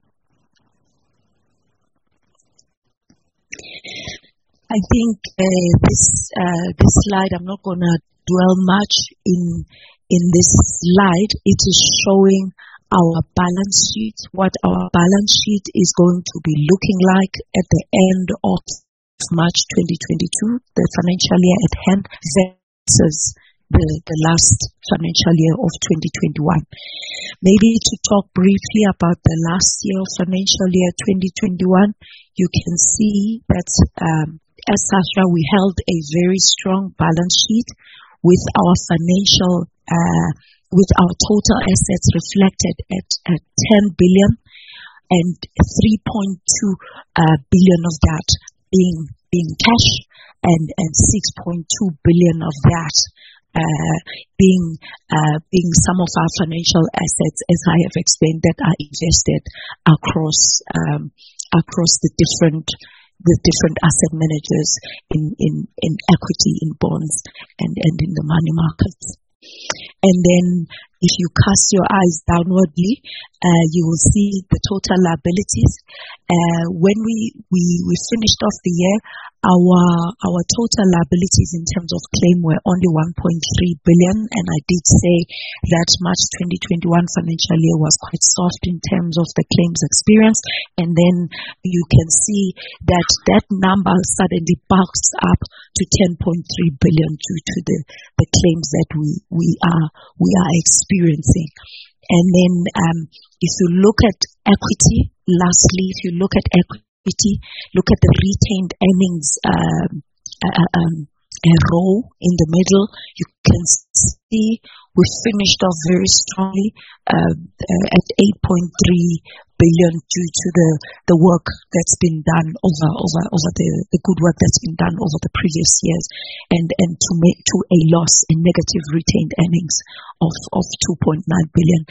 I think uh, this uh, this slide, I'm not going to dwell much in in this slide. It is showing our balance sheet, what our balance sheet is going to be looking like at the end of March twenty twenty-two, the financial year at hand, versus the, the last financial year of twenty twenty-one. Maybe to talk briefly about the last year of financial year twenty twenty-one, you can see that um, as Sasria, we held a very strong balance sheet with our financial uh, with our total assets reflected at, at ten billion, and three point two uh, billion of that being being cash, and, and six point two billion of that uh, being uh, being some of our financial assets, as I have explained, that are invested across um, across the different the different asset managers in, in, in equity, in bonds, and, and in the money markets. And then if you cast your eyes downwardly, uh, you will see the total liabilities. Uh, when we, we, we finished off the year, our our total liabilities in terms of claim were only one point three billion, and I did say that March twenty twenty-one financial year was quite soft in terms of the claims experience, and then you can see that that number suddenly bulks up to ten point three billion due to the, the claims that we, we are we are experiencing. And then um, if you look at equity, lastly, if you look at equity, look at the retained earnings um, uh, um, a row in the middle, you can see we finished off very strongly uh, uh, at eight point three billion due to the, the work that's been done over over over the, the good work that's been done over the previous years, and and to make to a loss in negative retained earnings of of two point nine billion.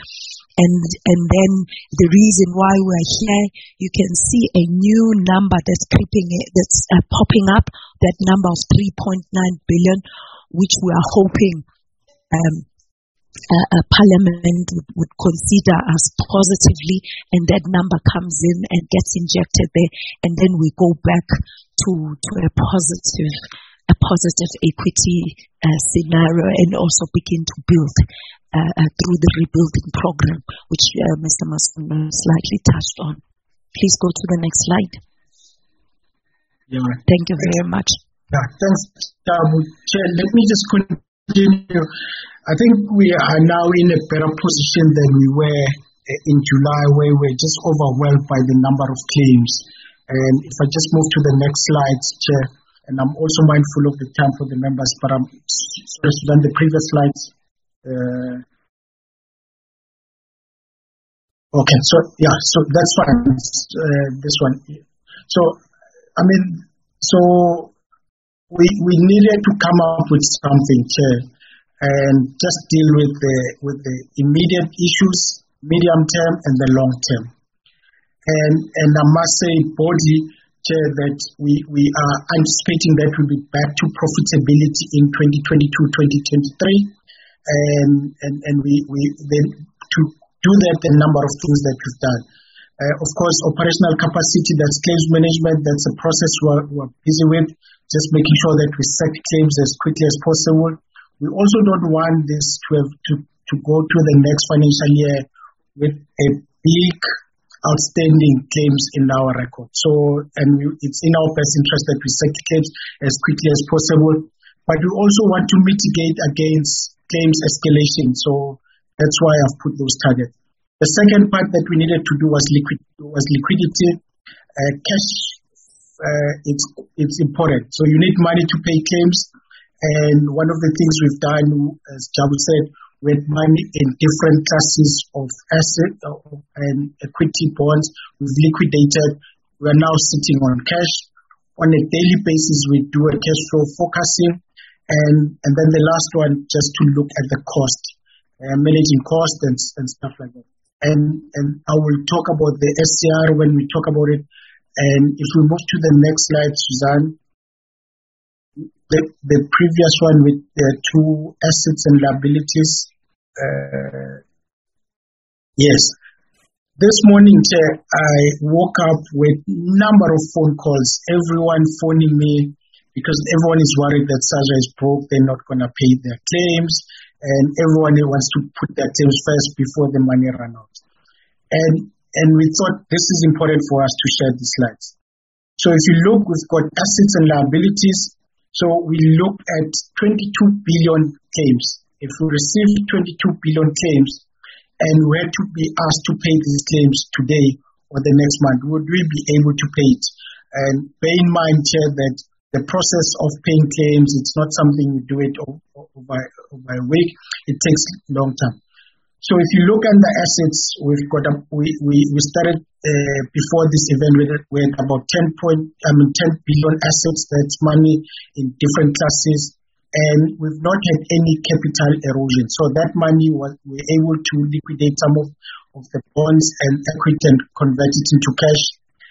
And, and then the reason why we're here, you can see a new number that's creeping, that's uh, popping up, that number of three point nine billion, which we are hoping um, uh, uh, Parliament would, would consider us positively, and that number comes in and gets injected there, and then we go back to, to a positive a positive equity uh, scenario, and also begin to build uh, uh, through the rebuilding program, which uh, Mister Masondo slightly touched on. Please go to the next slide. Yeah. Thank you very much. Yeah, thanks, um, Chair. Let me just continue. I think we are now in a better position than we were in July, where we were just overwhelmed by the number of claims. And if I just move to the next slide, Chair, and I'm also mindful of the time for the members, but I'm sorry to run the previous slides. Uh, okay, so yeah, so that's fine. Uh, this one. So, I mean, so we we needed to come up with something, Chair, and just deal with the with the immediate issues, medium term, and the long term. And and I must say, body, Chair, that we, we are anticipating that we'll be back to profitability in twenty twenty-two twenty twenty-three, and and and we we then to do that, the number of things that we've done. Uh, of course, operational capacity, that's claims management, that's a process we're, we're busy with, just making sure that we set claims as quickly as possible. We also don't want this to have to, to go to the next financial year with a big outstanding claims in our record. So, and we, it's in our best interest that we set claims as quickly as possible. But we also want to mitigate against claims escalation. So that's why I've put those targets. The second part that we needed to do was liquid was liquidity. Uh, cash, uh, it's it's important. So you need money to pay claims. And one of the things we've done, as Jabu said, with money in different classes of asset and equity bonds, we've liquidated. We are now sitting on cash. On a daily basis, we do a cash flow forecasting. And, and then the last one, just to look at the cost, uh, managing cost and, and stuff like that. And, and I will talk about the S C R when we talk about it. And if we move to the next slide, Suzanne, the, the previous one with the two assets and liabilities. Uh, yes. This morning, Chair, I woke up with number of phone calls, everyone phoning me because everyone is worried that Saja is broke, they're not going to pay their claims, and everyone wants to put their claims first before the money runs out. And, and we thought this is important for us to share these slides. So if you look, we've got assets and liabilities. So we looked at twenty-two billion claims. If we received twenty-two billion claims and we had to be asked to pay these claims today or the next month, would we be able to pay it? And bear in mind here that the process of paying claims, it's not something we do it over, over, over a week. It takes long time. So if you look at the assets, we've got a, we, we, we started uh, before this event with, with about ten point I mean ten billion assets. That's money in different classes, and we've not had any capital erosion. So that money was we were able to liquidate some of, of the bonds and equity and convert it into cash.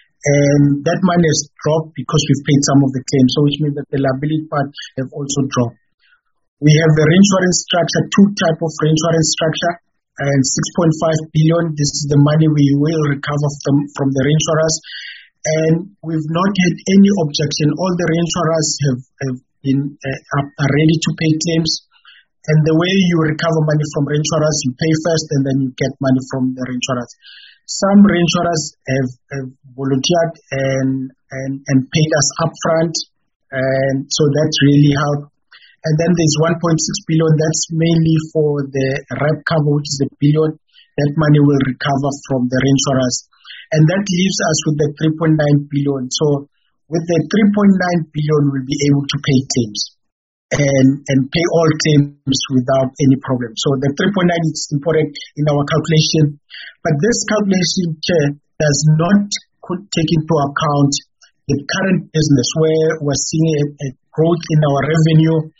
And that money has dropped because we've paid some of the claims. So which means that the liability part have also dropped. We have the reinsurance structure, two type of reinsurance structure. And six point five billion, this is the money we will recover from, from the reinsurers. And we've not had any objection. All the reinsurers have, have been uh, are ready to pay claims. And the way you recover money from reinsurers, you pay first and then you get money from the reinsurers. Some reinsurers have, have volunteered and, and, and paid us upfront. And so that's really how. And then there's one point six billion, that's mainly for the R E P cover, which is a billion. That money will recover from the reinsurers. And that leaves us with the three point nine billion. So with the three point nine billion, we'll be able to pay claims and, and pay all claims without any problem. So the three point nine is important in our calculation. But this calculation, Chair, does not take into account the current business where we're seeing a, a growth in our revenue.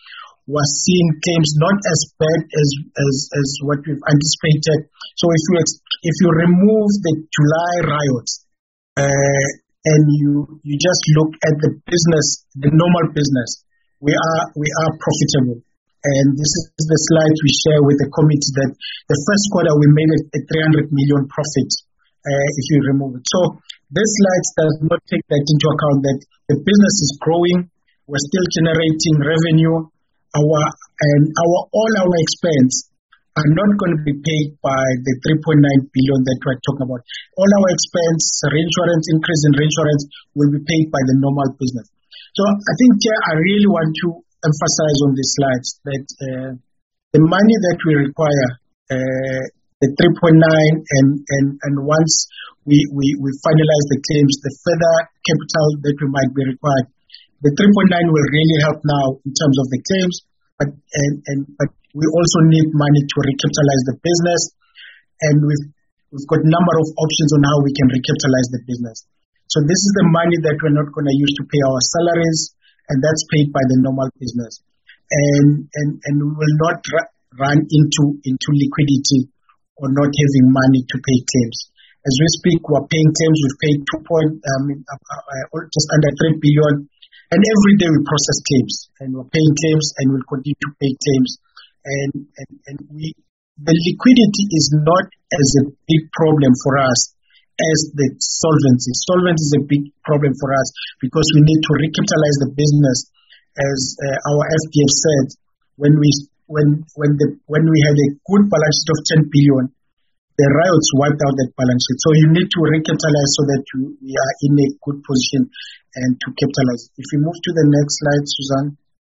was seeing claims not as bad as as, as what we've anticipated. So if you if you remove the July riots uh, and you you just look at the business, the normal business, we are we are profitable. And this is the slide we share with the committee that the first quarter we made a, a three hundred million profit uh, if you remove it. So this slide does not take that into account, that the business is growing, we're still generating revenue, our and our all our expense are not going to be paid by the three point nine billion that we're talking about. All our expense, reinsurance, increase in reinsurance will be paid by the normal business. So I think uh, I really want to emphasize on these slides that uh, the money that we require, uh, the three point nine, and, and, and once we, we, we finalize the claims, the further capital that we might be required, the three point nine will really help now in terms of the claims, but, and, and, but we also need money to recapitalize the business, and we've, we've got a number of options on how we can recapitalize the business. So this is the money that we're not going to use to pay our salaries, and that's paid by the normal business. And and, and we will not ra- run into, into liquidity or not having money to pay claims. As we speak, we're paying claims. We've paid two point, um, uh, uh, just under three billion, and every day we process claims, and we're paying claims, and we'll continue to pay claims. And and, and we the liquidity is not as a big problem for us as the solvency. Solvency is a big problem for us because we need to recapitalize the business, as uh, our F D F said. When we when when the when we had a good balance sheet of ten billion, the riots wiped out that balance sheet. So you need to recapitalize so that you, we are in a good position and to capitalize. If we move to the next slide, Suzanne.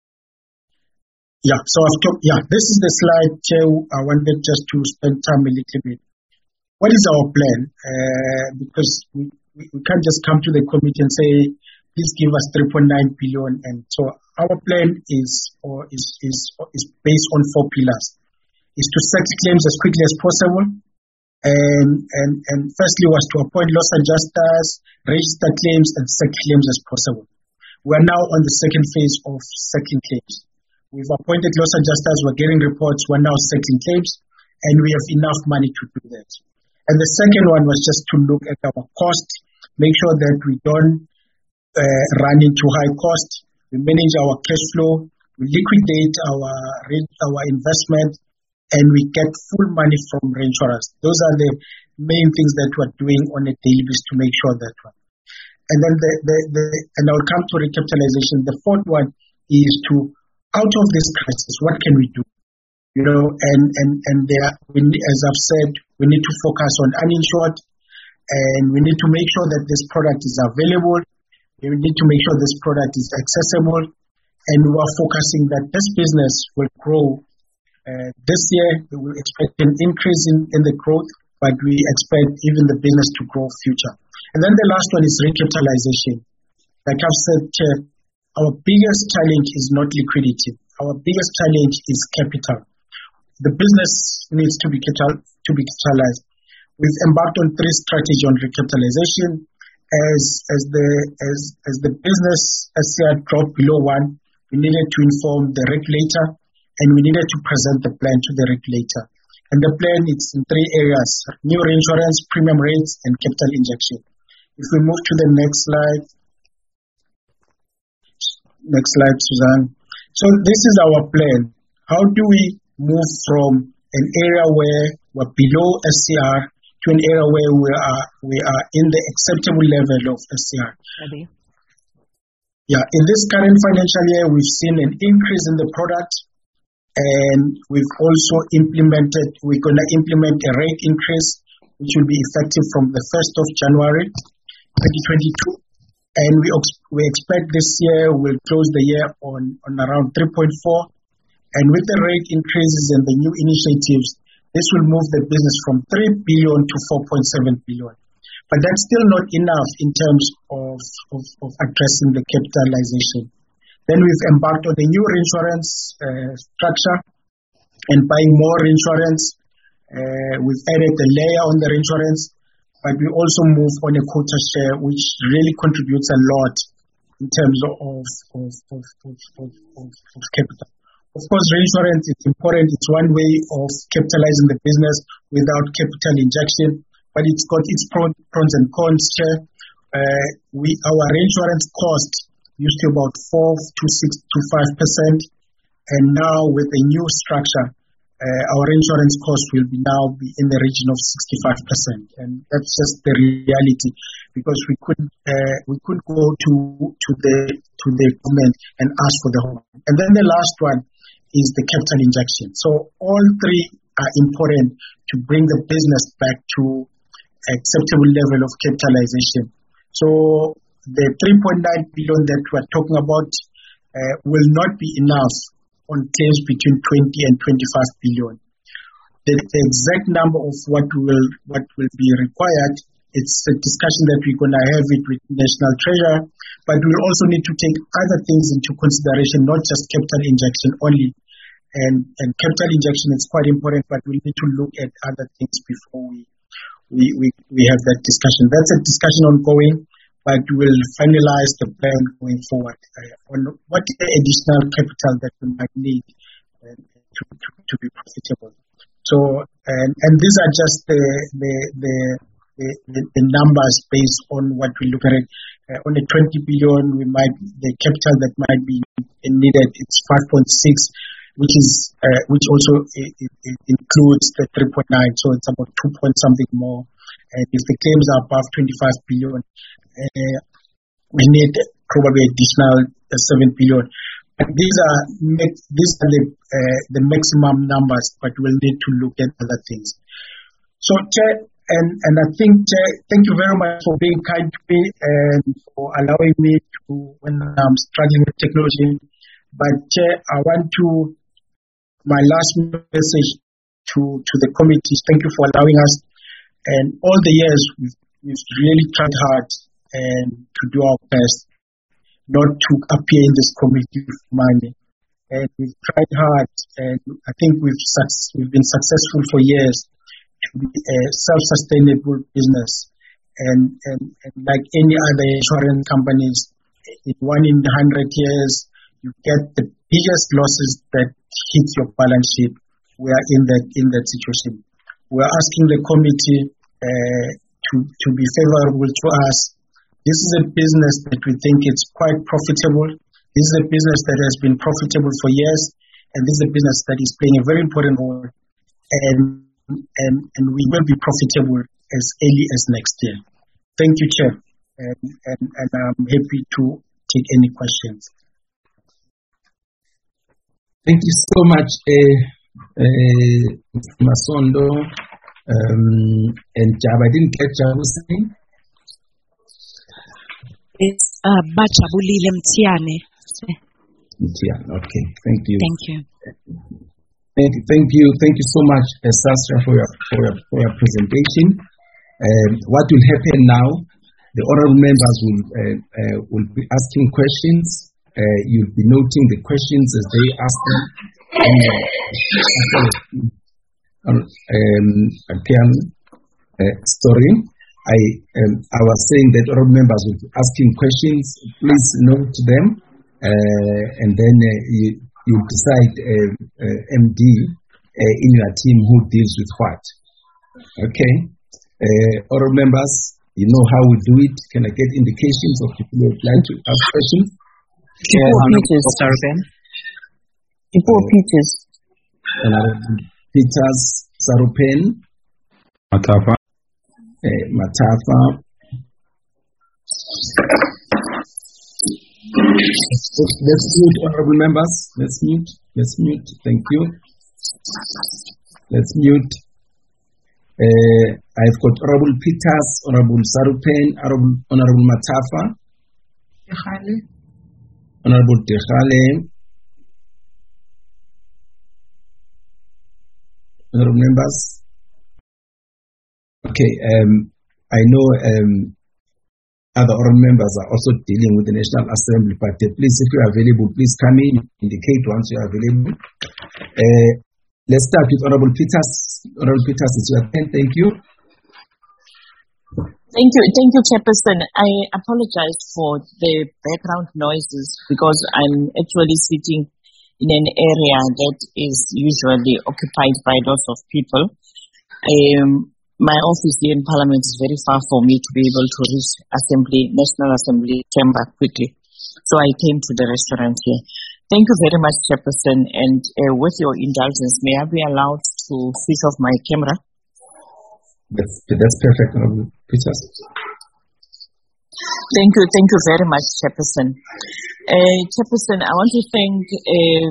Yeah. So I've talked. Yeah, this is the slide. Chair, I wanted just to spend time a little bit. What is our plan? Uh, because we, we, we can't just come to the committee and say, please give us three point nine billion. And so our plan is or is, is, is based on four pillars. Is to settle claims as quickly as possible. And, and, and firstly was to appoint loss adjusters, register claims, and settle claims as possible. We are now on the second phase of settling claims. We've appointed loss adjusters, we're getting reports, we're now settling claims, and we have enough money to do that. And the second one was just to look at our cost, make sure that we don't uh, run into high cost, we manage our cash flow, we liquidate our our investment, and we get full money from reinsurers. Those are the main things that we're doing on a daily basis to make sure that one. And then the, the, the and I'll come to recapitalization. The fourth one is to, out of this crisis, what can we do? You know, and and and there, we, as I've said, we need to focus on uninsured, and we need to make sure that this product is available. We need to make sure this product is accessible, and we are focusing that this business will grow. Uh, this year, we expect an increase in, in the growth, but we expect even the business to grow future. And then the last one is recapitalization. Like I've said, Chair, our biggest challenge is not liquidity. Our biggest challenge is capital. The business needs to be capital, to be capitalized. We've embarked on three strategies on recapitalization. As as the as as the business S C R dropped below one, we needed to inform the regulator, and we needed to present the plan to the regulator. And the plan is in three areas: new reinsurance, premium rates, and capital injection. If we move to the next slide. Next slide, Suzanne. So this is our plan. How do we move from an area where we're below S C R to an area where we are we are in the acceptable level of S C R? Ready. Yeah, in this current financial year, we've seen an increase in the product, and we've also implemented, we're going to implement a rate increase, which will be effective from the first of January twenty twenty-two. And we, we expect this year we'll close the year on, on around three point four. And with the rate increases and the new initiatives, this will move the business from three billion to four point seven billion. But that's still not enough in terms of, of, of addressing the capitalization. Then we've embarked on a new reinsurance uh, structure and buying more reinsurance. Uh, we've added a layer on the reinsurance, but we also move on a quota share, which really contributes a lot in terms of, of, of, of, of, of, of capital. of course, reinsurance is important. It's one way of capitalizing the business without capital injection, but it's got its pros and cons. Uh, we our reinsurance cost used to about four to six to five percent, and now with a new structure, uh, our insurance cost will be now be in the region of sixty-five percent, and that's just the reality, because we could uh, we could go to to the to the government and ask for the home. And then the last one is the capital injection. So all three are important to bring the business back to acceptable level of capitalization. So the three point nine billion that we're talking about uh, will not be enough on claims between twenty and twenty-five billion. The, the exact number of what will what will be required, it's a discussion that we're going to have it with National Treasury, but we'll also need to take other things into consideration, not just capital injection only. And, and capital injection is quite important, but we need to look at other things before we, we, we, we have that discussion. That's a discussion ongoing, but we'll finalize the plan going forward uh, on what additional capital that we might need uh, to, to, to be profitable. So, and, and these are just the, the, the The, the, the numbers based on what we look at. Uh, on the twenty billion, we might the capital that might be needed, it's five point six, which is uh, which also it, it, it includes the three point nine, so it's about two point something more. And if the claims are above twenty-five billion, uh, we need probably additional uh, seven billion. But these are these are the uh, the maximum numbers, but we'll need to look at other things. So, Chair, And, and I think, uh, thank you very much for being kind to me and for allowing me to, when I'm struggling with technology. But uh, I want to, my last message to, to the committee is thank you for allowing us. And all the years we've, we've really tried hard and to do our best not to appear in this committee with money. And we've tried hard, and I think we've, we've been successful for years to be a self-sustainable business, and, and, and like any other insurance companies, in one in a hundred years, you get the biggest losses that hit your balance sheet. We are in that in that situation. We are asking the committee uh, to to be favorable to us. This is a business that we think is quite profitable. This is a business that has been profitable for years, and this is a business that is playing a very important role. And And, and we will be profitable as early as next year. Thank you, Chair. And, and, and I'm happy to take any questions. Thank you so much, uh, uh, Mister Masondo. Um, and Jab, I didn't catch what I was saying. It's uh, Bachabulile Mtiane. Mtiane, okay. Thank you. Thank you. Thank you, thank you, thank you so much, uh, Sasria, for your, for your for your presentation. Um, what will happen now? The honourable members will uh, uh, will be asking questions. Uh, you'll be noting the questions as they ask them. Um, um, uh, sorry, I um, I was saying that honourable members will be asking questions. Please note them, uh, and then uh, you. You decide, uh, uh, M D, uh, in your team who deals with what. Okay. Uh, all members, you know how we do it. Can I get indications of people who would like to ask questions? Ipo Peters, Sarupen. Ipo Peters. Peters, Sarupen. Matafa. Uh, Matafa. Let's mute, honorable members. Let's mute. Let's mute. Thank you. Let's mute. Uh, I've got Honorable Peters, Honorable Sarupen, Honorable, Honorable Matafa, Dechale. Honorable Dechale. Honorable members. Okay. Um, I know. Um, Other honorable members are also dealing with the National Assembly, but uh, please, if you are available, please come in, indicate once you are available. Uh, let's start with Honorable Peters. Honorable Peters, it's your turn. Thank you. Thank you, thank you, Chairperson. I apologize for the background noises because I'm actually sitting in an area that is usually occupied by lots of people. Um, my office here in Parliament is very far for me to be able to reach Assembly, National Assembly chamber quickly. So I came to the restaurant here. Thank you very much, Chairperson. And uh, with your indulgence, may I be allowed to switch off my camera? That's, that's perfect, Honorable Peters. Thank you. Thank you very much, Chairperson. Uh, Chairperson, I want to thank uh,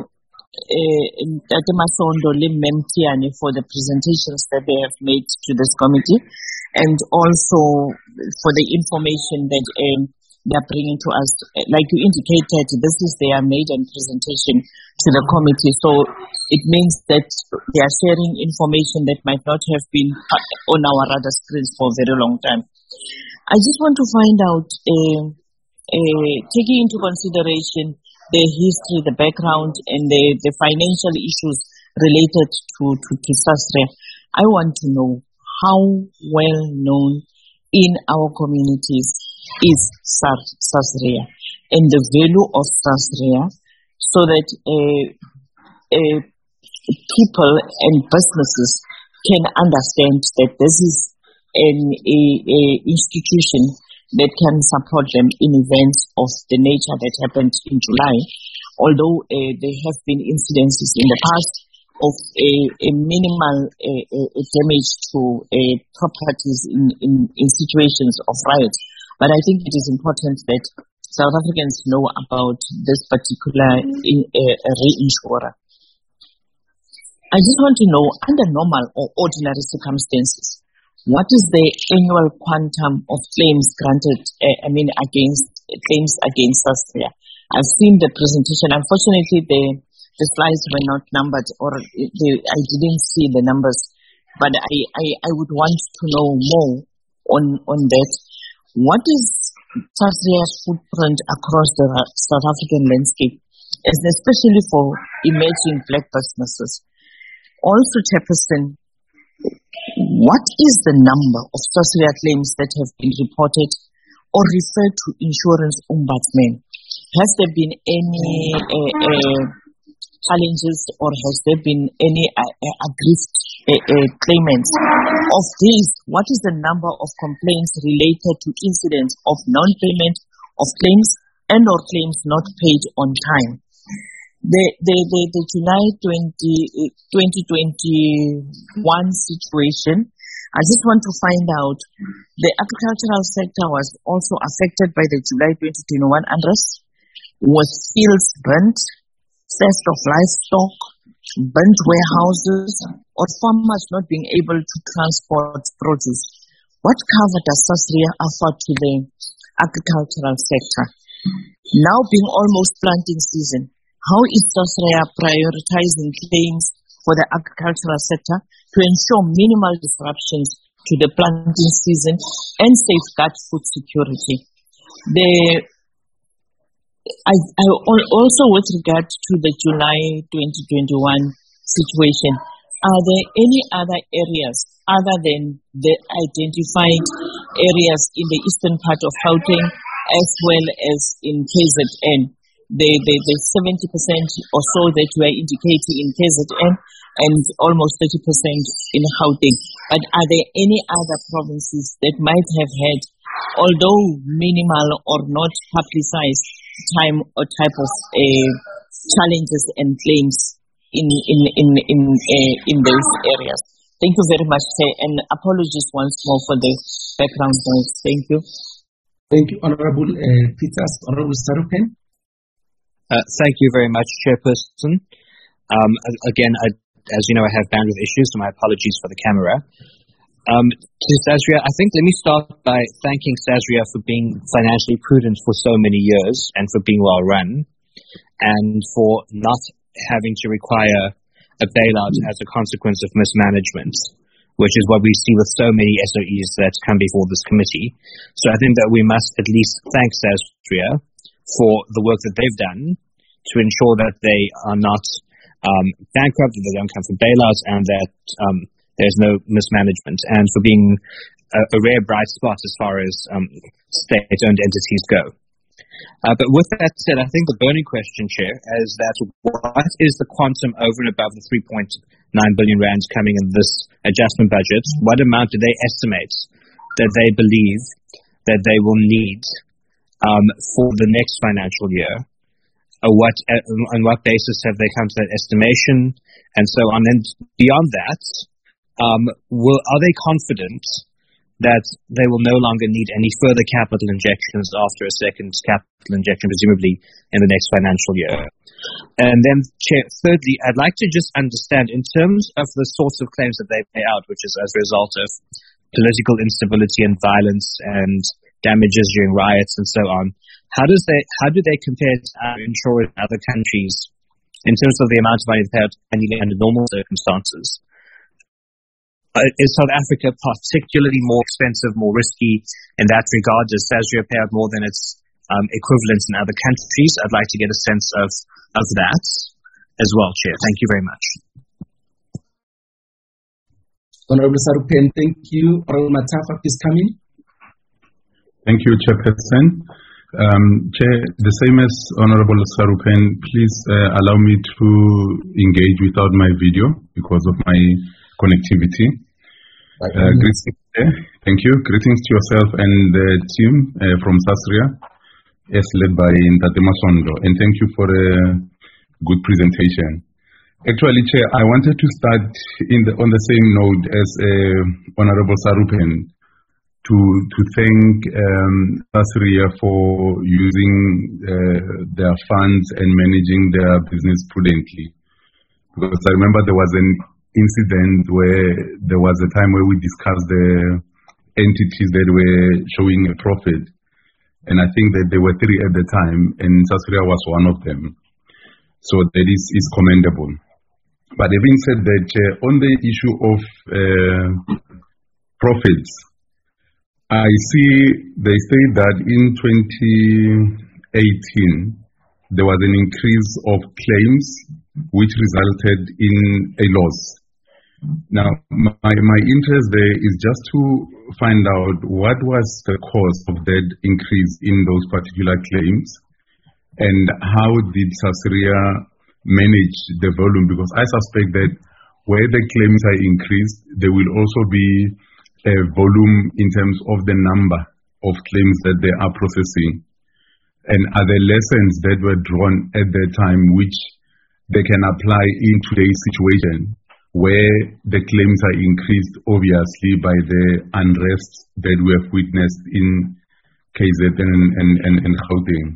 uh, Masondo Lim Memtiani for the presentations that they have made to this committee, and also for the information that um, they are bringing to us. Like you indicated, this is their maiden presentation to the committee, so it means that they are sharing information that might not have been on our radar screens for a very long time. I just want to find out, uh, uh, taking into consideration the history, the background, and the, the financial issues related to, to, to Sasria, I want to know how well known in our communities is Sasria and the value of Sasria, so that uh, uh, people and businesses can understand that this is an a, a institution that can support them in events of the nature that happened in July, although uh, there have been incidences in the past of a, a minimal uh, uh, damage to uh, properties in, in, in situations of riot. But I think it is important that South Africans know about this particular in, uh, reinsurer. I just want to know, under normal or ordinary circumstances, what is the annual quantum of claims granted, uh, I mean, against uh, claims against Sasria? I've seen the presentation. Unfortunately, the, the slides were not numbered, or the, I didn't see the numbers. But I, I, I would want to know more on, on that. What is Sasria's footprint across the South African landscape, especially for emerging black businesses? Also, Chairperson, what is the number of Sasria claims that have been reported or referred to insurance ombudsmen? Has there been any uh, uh, challenges, or has there been any uh, uh, aggrieved uh, uh, claimants? Of these, what is the number of complaints related to incidents of non-payment of claims and or claims not paid on time? The, the, the, the July twenty twenty-one situation, I just want to find out, the agricultural sector was also affected by the July twenty twenty-one unrest. Was fields burnt, theft of livestock, burnt warehouses, or farmers not being able to transport produce? What cover does Sasria offer to the agricultural sector? Now being almost planting season, how is Sasria prioritizing claims for the agricultural sector to ensure minimal disruptions to the planting season and safeguard food security? The, I, I also, with regard to the July twenty twenty-one situation, are there any other areas other than the identified areas in the eastern part of Gauteng as well as in K Z N? The, the, the seventy percent or so that we are indicating in K Z N and almost thirty percent in Gauteng. But are there any other provinces that might have had, although minimal or not publicized, time or type of uh, challenges and claims in in in in, uh, in those areas? Thank you very much, Chair, and apologies once more for the background noise. Thank you. Thank you, Honorable uh, Peters. Honorable Sarupen. Uh, thank you very much, Chairperson. Um, again, I, as you know, I have bandwidth issues, so my apologies for the camera. Um, to Sasria, I think let me start by thanking Sasria for being financially prudent for so many years and for being well run, and for not having to require a bailout as a consequence of mismanagement, which is what we see with so many S O Es that come before this committee. So I think that we must at least thank Sasria for the work that they've done to ensure that they are not um, bankrupt, that they don't come for bailouts, and that um, there's no mismanagement, and for being a, a rare bright spot as far as um, state-owned entities go. Uh, but with that said, I think the burning question, Chair, is that what is the quantum over and above the three point nine billion rands coming in this adjustment budget? What amount do they estimate that they believe that they will need um, for the next financial year? Uh, what uh, on what basis have they come to that estimation, and so on? And beyond that, um, will, are they confident that they will no longer need any further capital injections after a second capital injection, presumably in the next financial year? And then, Chair, thirdly, I'd like to just understand, in terms of the sorts of claims that they pay out, which is as a result of political instability and violence and damages during riots and so on, how does they, how do they compare to our insurers in other countries in terms of the amount of money they pay out annually under normal circumstances? Uh, is South Africa particularly more expensive, more risky in that regard? Does Sasria pay out more than its um, equivalents in other countries? I'd like to get a sense of, of that as well, Chair. Thank you very much. Honorable Sarupen, thank you. Honorable Matafa, please come in. Thank you, Chairperson. Um, Chair, the same as Honorable Sarupen, please uh, allow me to engage without my video because of my connectivity. Uh, greetings, thank you. Greetings to yourself and the team uh, from Sasria, as led by Ntate Masondo, and thank you for a good presentation. Actually, Chair, I wanted to start in the, on the same note as uh, Honorable Sarupen to to thank um, Sasria for using uh, their funds and managing their business prudently. Because I remember there was an incident where there was a time where we discussed the entities that were showing a profit, and I think that there were three at the time, and Sasria was one of them. So that is, is commendable. But having said that, uh, on the issue of uh, profits, I see they say that in twenty eighteen there was an increase of claims which resulted in a loss. Now, my, my interest there is just to find out what was the cause of that increase in those particular claims, and how did Sasria manage the volume, because I suspect that where the claims are increased, there will also be a volume in terms of the number of claims that they are processing. And are there lessons that were drawn at that time which they can apply in today's situation, where the claims are increased obviously by the unrest that we have witnessed in K Z N and, and, and, and Gauteng?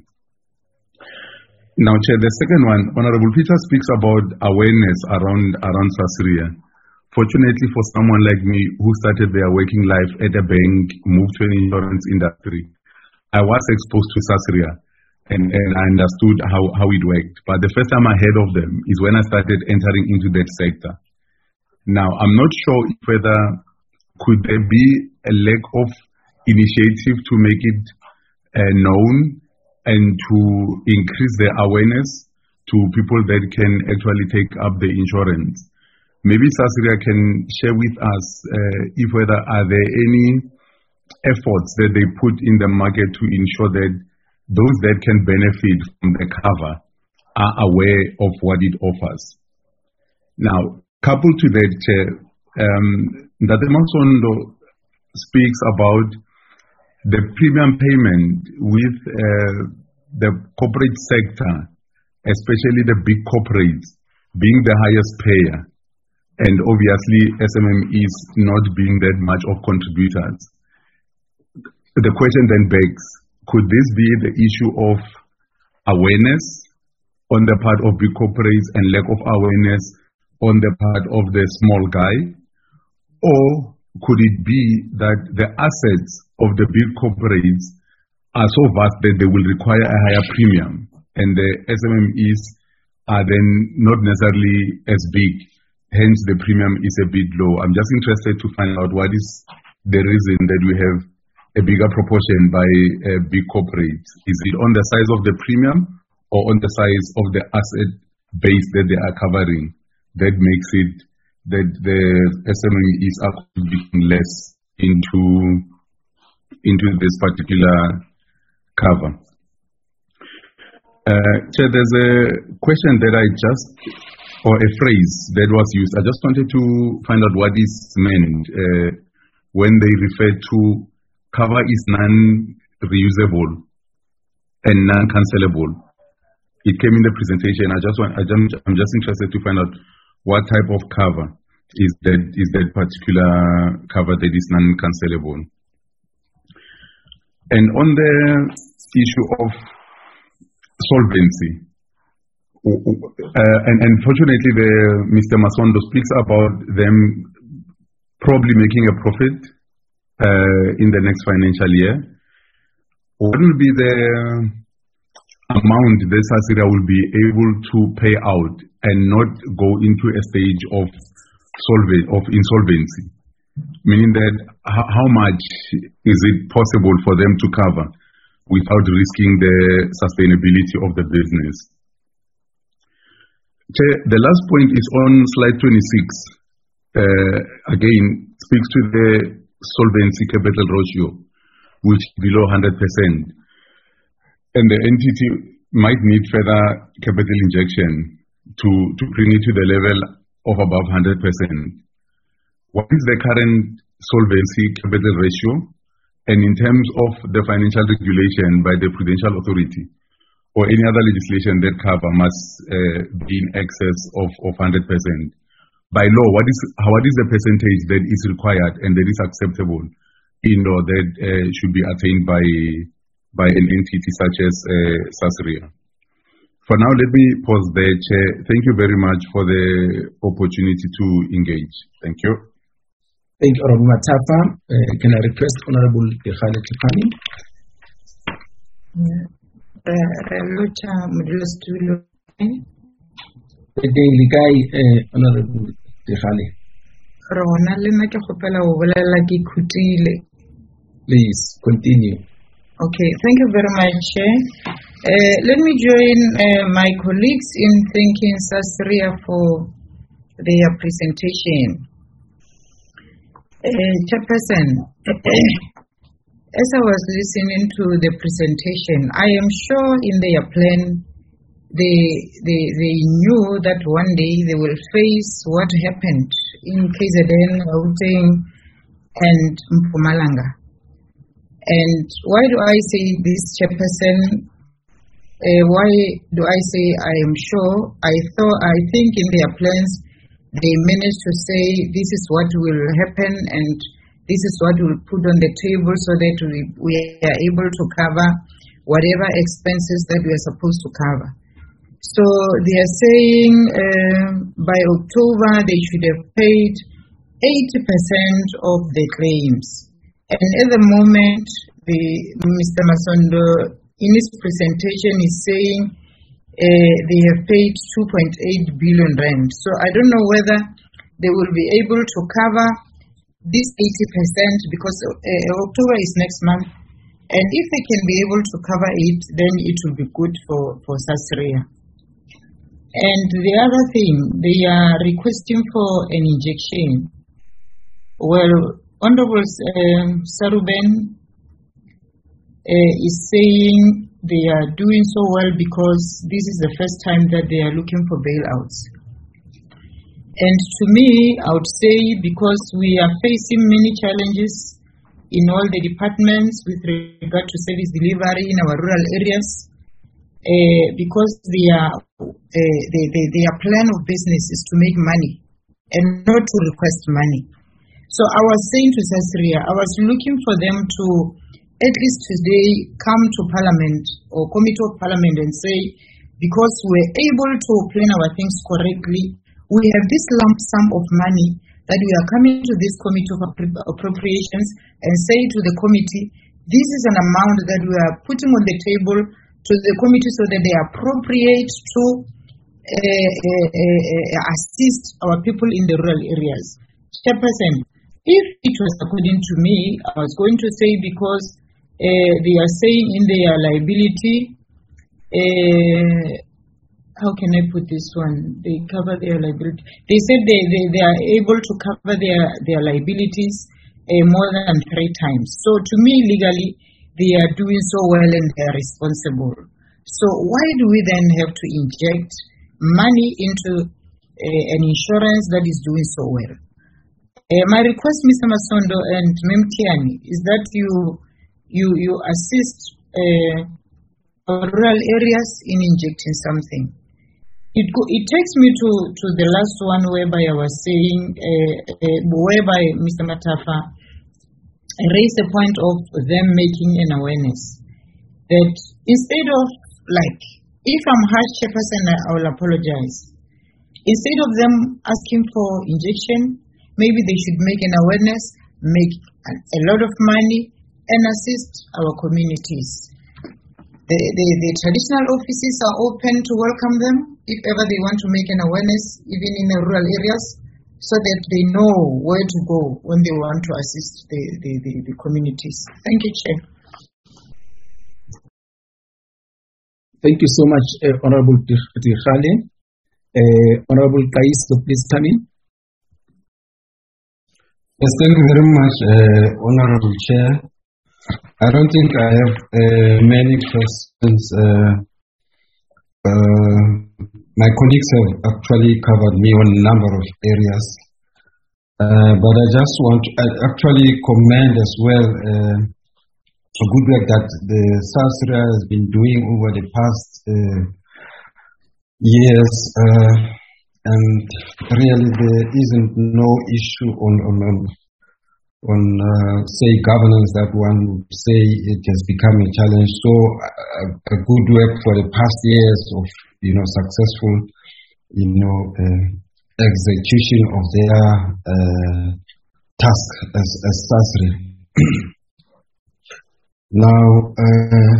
Now, Chair, the second one, Honorable Peter speaks about awareness around, around Sasria. Fortunately for someone like me who started their working life at a bank, moved to an insurance industry, I was exposed to Sasria, and, and I understood how, how it worked. But the first time I heard of them is when I started entering into that sector. Now, I'm not sure if whether could there be a lack of initiative to make it uh, known and to increase the awareness to people that can actually take up the insurance. Maybe Sasria can share with us uh, if whether are there any efforts that they put in the market to ensure that those that can benefit from the cover are aware of what it offers. Now, coupled to that, Chair, um, Ntate Masondo speaks about the premium payment with uh, the corporate sector, especially the big corporates, being the highest payer, and obviously S M M Es not being that much of contributors. The question then begs, could this be the issue of awareness on the part of big corporates and lack of awareness on the part of the small guy? Or could it be that the assets of the big corporates are so vast that they will require a higher premium, and the S M M Es are then not necessarily as big, hence the premium is a bit low? I'm just interested to find out what is the reason that we have a bigger proportion by uh, big corporates. Is it on the size of the premium or on the size of the asset base that they are covering that makes it that the S M M Es are contributing less into into this particular cover? Uh, Chair, there's a question that I just, or a phrase that was used. I just wanted to find out what is meant uh, when they refer to cover is non-reusable and non-cancelable. It came in the presentation. I just want, I just, I'm just interested to find out what type of cover is that, is that particular cover that is non-cancelable. And on the issue of solvency, uh, and unfortunately, the, Mister Masondo speaks about them probably making a profit uh, in the next financial year. What will be the amount that Sasria will be able to pay out and not go into a stage of solve of insolvency? Meaning that h- how much is it possible for them to cover without risking the sustainability of the business? The last point is on slide twenty-six. Uh, again, speaks to the solvency capital ratio, which is below one hundred percent. And the entity might need further capital injection to, to bring it to the level of above one hundred percent. What is the current solvency capital ratio? And in terms of the financial regulation by the Prudential Authority or any other legislation that cover must uh, be in excess of, of one hundred percent. By law, what is, what is the percentage that is required and that is acceptable in law that uh, should be attained by, by an entity such as uh, Sasria? For now, let me pause there, Chair. Thank you very much for the opportunity to engage. Thank you. Thank you, Honorable Matafa. Uh, can I request Honorable Dikgale Tlhapane? Lucha Modulastulo. Honorable Dikgale. Rona le nna ke kgopela go bolela ke khutile. Please continue. Okay, thank you very much. Uh, let me join uh, my colleagues in thanking Sasria for their presentation. Uh, Chairperson, as I was listening to the presentation, I am sure in their plan they, they, they knew that one day they will face what happened in K Z N, Gauteng, and Mpumalanga. And why do I say this, Chairperson? Uh, why do I say I am sure? I thought, I think in their plans, they managed to say this is what will happen and this is what we'll put on the table so that we, we are able to cover whatever expenses that we are supposed to cover. So they are saying uh, by October they should have paid eighty percent of the claims. And at the moment, the, Mister Masondo in his presentation is saying uh, they have paid two point eight billion rand. So I don't know whether they will be able to cover this eighty percent because uh, October is next month. And if they can be able to cover it, then it will be good for, for Sasria. And the other thing, they are requesting for an injection. Well, Honorable um, Saruben uh, is saying they are doing so well because this is the first time that they are looking for bailouts. And to me, I would say because we are facing many challenges in all the departments with regard to service delivery in our rural areas, uh, because their, uh, their, their, their plan of business is to make money and not to request money. So I was saying to Sasria, I was looking for them to at least today come to Parliament or Committee of Parliament and say, because we're able to plan our things correctly, we have this lump sum of money that we are coming to this Committee of Appropriations and say to the committee, this is an amount that we are putting on the table to the committee so that they appropriate to uh, uh, uh, assist our people in the rural areas. Chairperson, if it was according to me, I was going to say because uh, they are saying in their liability, uh, how can I put this one? They cover their liability. They said they, they, they are able to cover their, their liabilities uh, more than three times. So to me, legally, they are doing so well and they are responsible. So why do we then have to inject money into uh, an insurance that is doing so well? Uh, my request, Mister Masondo and Mem Kiani, is that you you you assist uh, rural areas in injecting something. It go, it takes me to, to the last one whereby I was saying, uh, uh, whereby Mister Matafa raised the point of them making an awareness that instead of, like, if I'm harsh chairperson, I will apologize. Instead of them asking for injection, maybe they should make an awareness, make a, a lot of money, and assist our communities. The, the, the traditional offices are open to welcome them if ever they want to make an awareness, even in the rural areas, so that they know where to go when they want to assist the, the, the, the communities. Thank you, Chair. Thank you so much, uh, Honorable Tirhale. Uh, Honorable Kaisto, please come in. Yes, thank you very much, uh, Honorable Chair. I don't think I have uh, many questions. Uh, uh, my colleagues have actually covered me on a number of areas. Uh, but I just want to I actually commend as well uh, the good work that the SASRIA has been doing over the past uh, years. Uh, and really there isn't no issue on, on, on on, uh, say, governance that one would say it has become a challenge. So uh, a good work for the past years of, you know, successful, you know, uh, execution of their uh, task as, as SASRIA. Now, uh,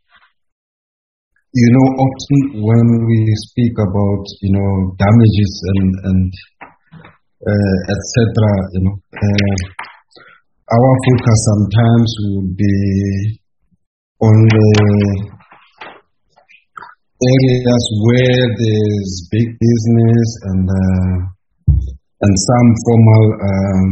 you know, often when we speak about, you know, damages and, and uh, et cetera, you know, uh, our focus sometimes would be on the areas where there's big business and uh, and some formal um,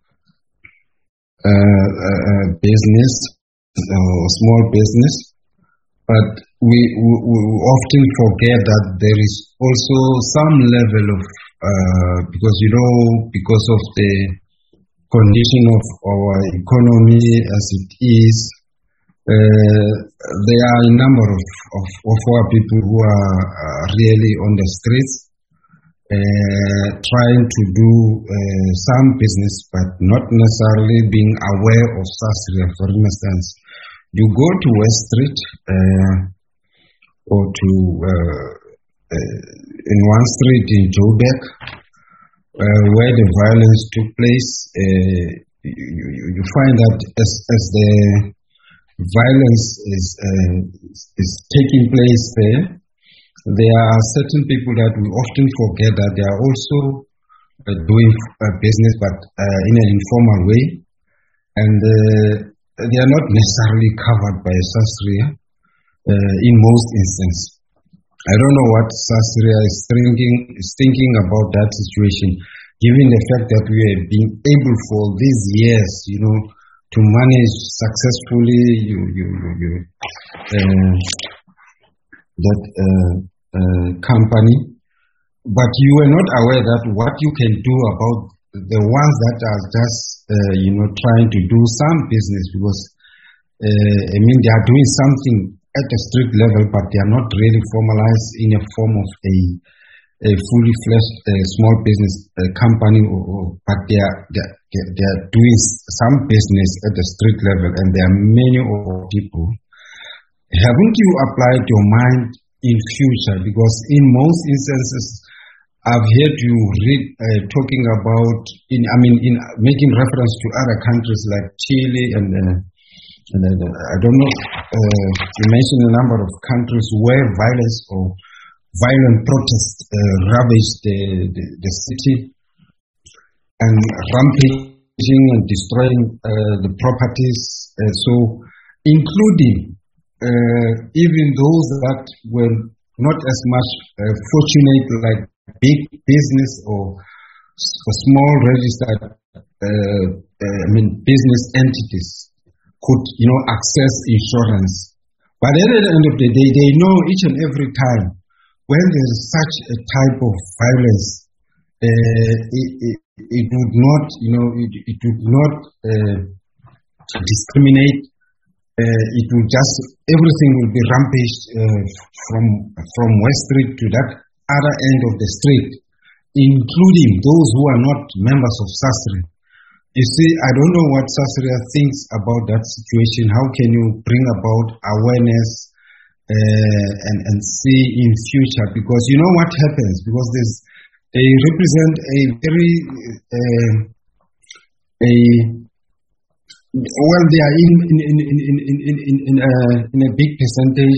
uh, uh, business or small business, but we, we, we often forget that there is also some level of uh, because you know because of the condition of our economy as it is, uh, there are a number of, of, of our people who are uh, really on the streets uh, trying to do uh, some business but not necessarily being aware of SASRIA. For instance, you go to West Street uh, or to uh, uh, in one street in Joburg, Uh, where the violence took place, uh, you, you, you find that as, as the violence is, uh, is taking place there, there are certain people that we often forget that they are also uh, doing uh, business but uh, in an informal way, and uh, they are not necessarily covered by SASRIA uh, in most instances. I don't know what SASRIA is thinking, is thinking about that situation, given the fact that we have been able for these years, you know, to manage successfully you, you, you, you, uh, that uh, uh, company. But you were not aware that what you can do about the ones that are just, uh, you know, trying to do some business, because, uh, I mean, they are doing something at the street level, but they are not really formalized in a form of a, a fully fledged uh, small business uh, company, or, or, but they are, they, are, they are doing some business at the street level, and there are many people. Haven't you applied your mind in future? Because in most instances, I've heard you read uh, talking about, in I mean, in making reference to other countries like Chile and. Uh, And uh, I don't know, uh, you mentioned a number of countries where violence or violent protests uh, ravaged the, the, the city and rampaging and destroying uh, the properties. Uh, so, including uh, even those that were not as much uh, fortunate, like big business or small registered, uh, uh, I mean, business entities, could, you know, access insurance. But at the end of the day, they know each and every time when there is such a type of violence, uh, it, it, it would not, you know, it, it would not uh, discriminate. Uh, it will just, everything will be rampaged uh, from from West Street to that other end of the street, including those who are not members of SASRI. You see, I don't know what SASRIA thinks about that situation. How can you bring about awareness uh, and, and see in future? Because you know what happens, because there's, they represent a very, uh, a well, they are in in in in in in in, in, uh, in a big percentage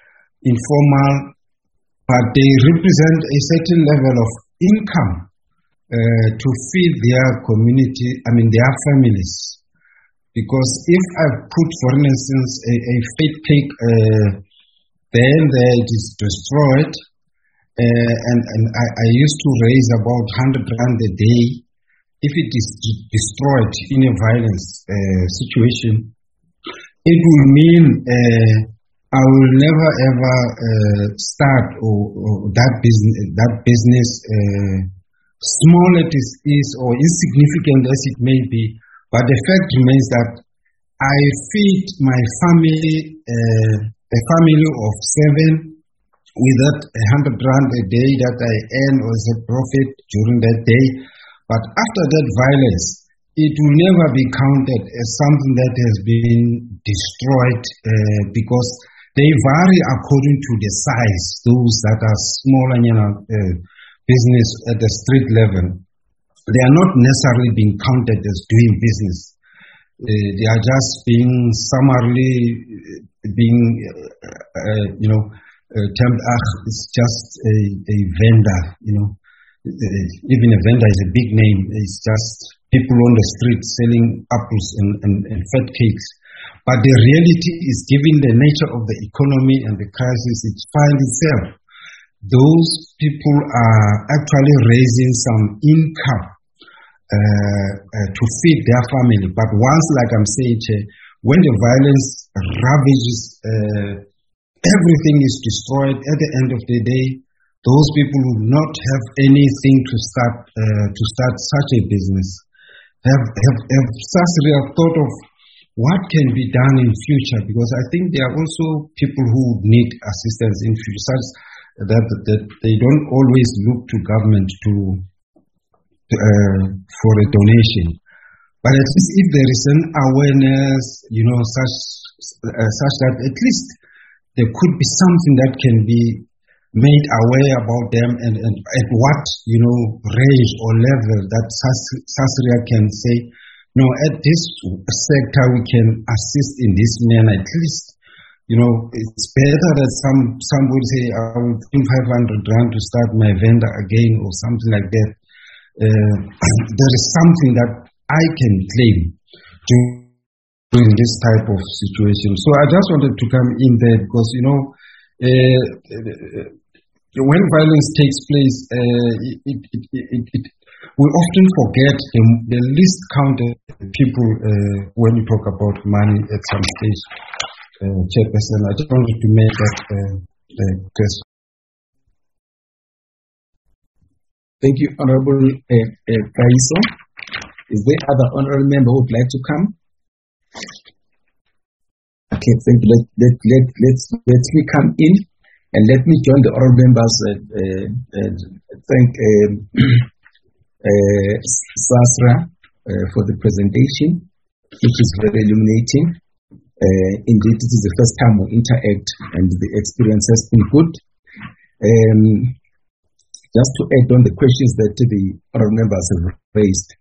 informal, but they represent a certain level of income uh, to feed their community. I mean, their families. Because if I put, for instance, a, a fake cake, uh, then it is destroyed, uh, and and I, I used to raise about hundred rand a day. If it is destroyed in a violence uh, situation, it will mean uh, I will never ever uh, start or, or that business. That business, uh, small it is, is or insignificant as it may be, but the fact remains that I feed my family, uh, a family of seven, with that hundred rand a day that I earn as a profit during that day. But after that violence, it will never be counted as something that has been destroyed uh, because they vary according to the size, those that are smaller, you know, uh, business at the street level. They are not necessarily being counted as doing business. Uh, they are just being summarily being, uh, uh, you know, uh, termed, ah, it's just a, a vendor, you know. Even a vendor is a big name. It's just people on the street selling apples and, and, and fat cakes. But the reality is, given the nature of the economy and the crisis it finds itself, those people are actually raising some income uh, uh, to feed their family. But once, like I'm saying, when the violence ravages, uh, everything is destroyed. At the end of the day, those people will not have anything to start uh, to start such a business. Have have have SASRIA thought of what can be done in future? Because I think there are also people who need assistance in future, such that that they don't always look to government to uh, for a donation. But at least if there is an awareness, you know, such uh, such that at least there could be something that can be made aware about them, and, and at what, you know, range or level that SASRIA can say, no, at this sector we can assist in this manner. At least, you know, it's better that some somebody say, I will give five hundred rand to start my vendor again or something like that. Uh, there is something that I can claim during this type of situation. So I just wanted to come in there because, you know, Uh, when violence takes place, uh, it, it, it, it, it, we often forget the, the least counted people uh, when we talk about money at some stage. Uh, Chairperson, I just wanted to make that uh, uh, question. Thank you, Honorable uh, uh, Kaiso. Is there other honorable member who would like to come? Okay, thank you. Let, let, let, let's, let me come in and let me join the honorable members. Uh, uh, uh, thank uh, uh, SASRA uh, for the presentation, which is very illuminating. Uh, indeed, it is the first time we interact, and the experience has been good. Um, just to add on the questions that the honorable members have raised,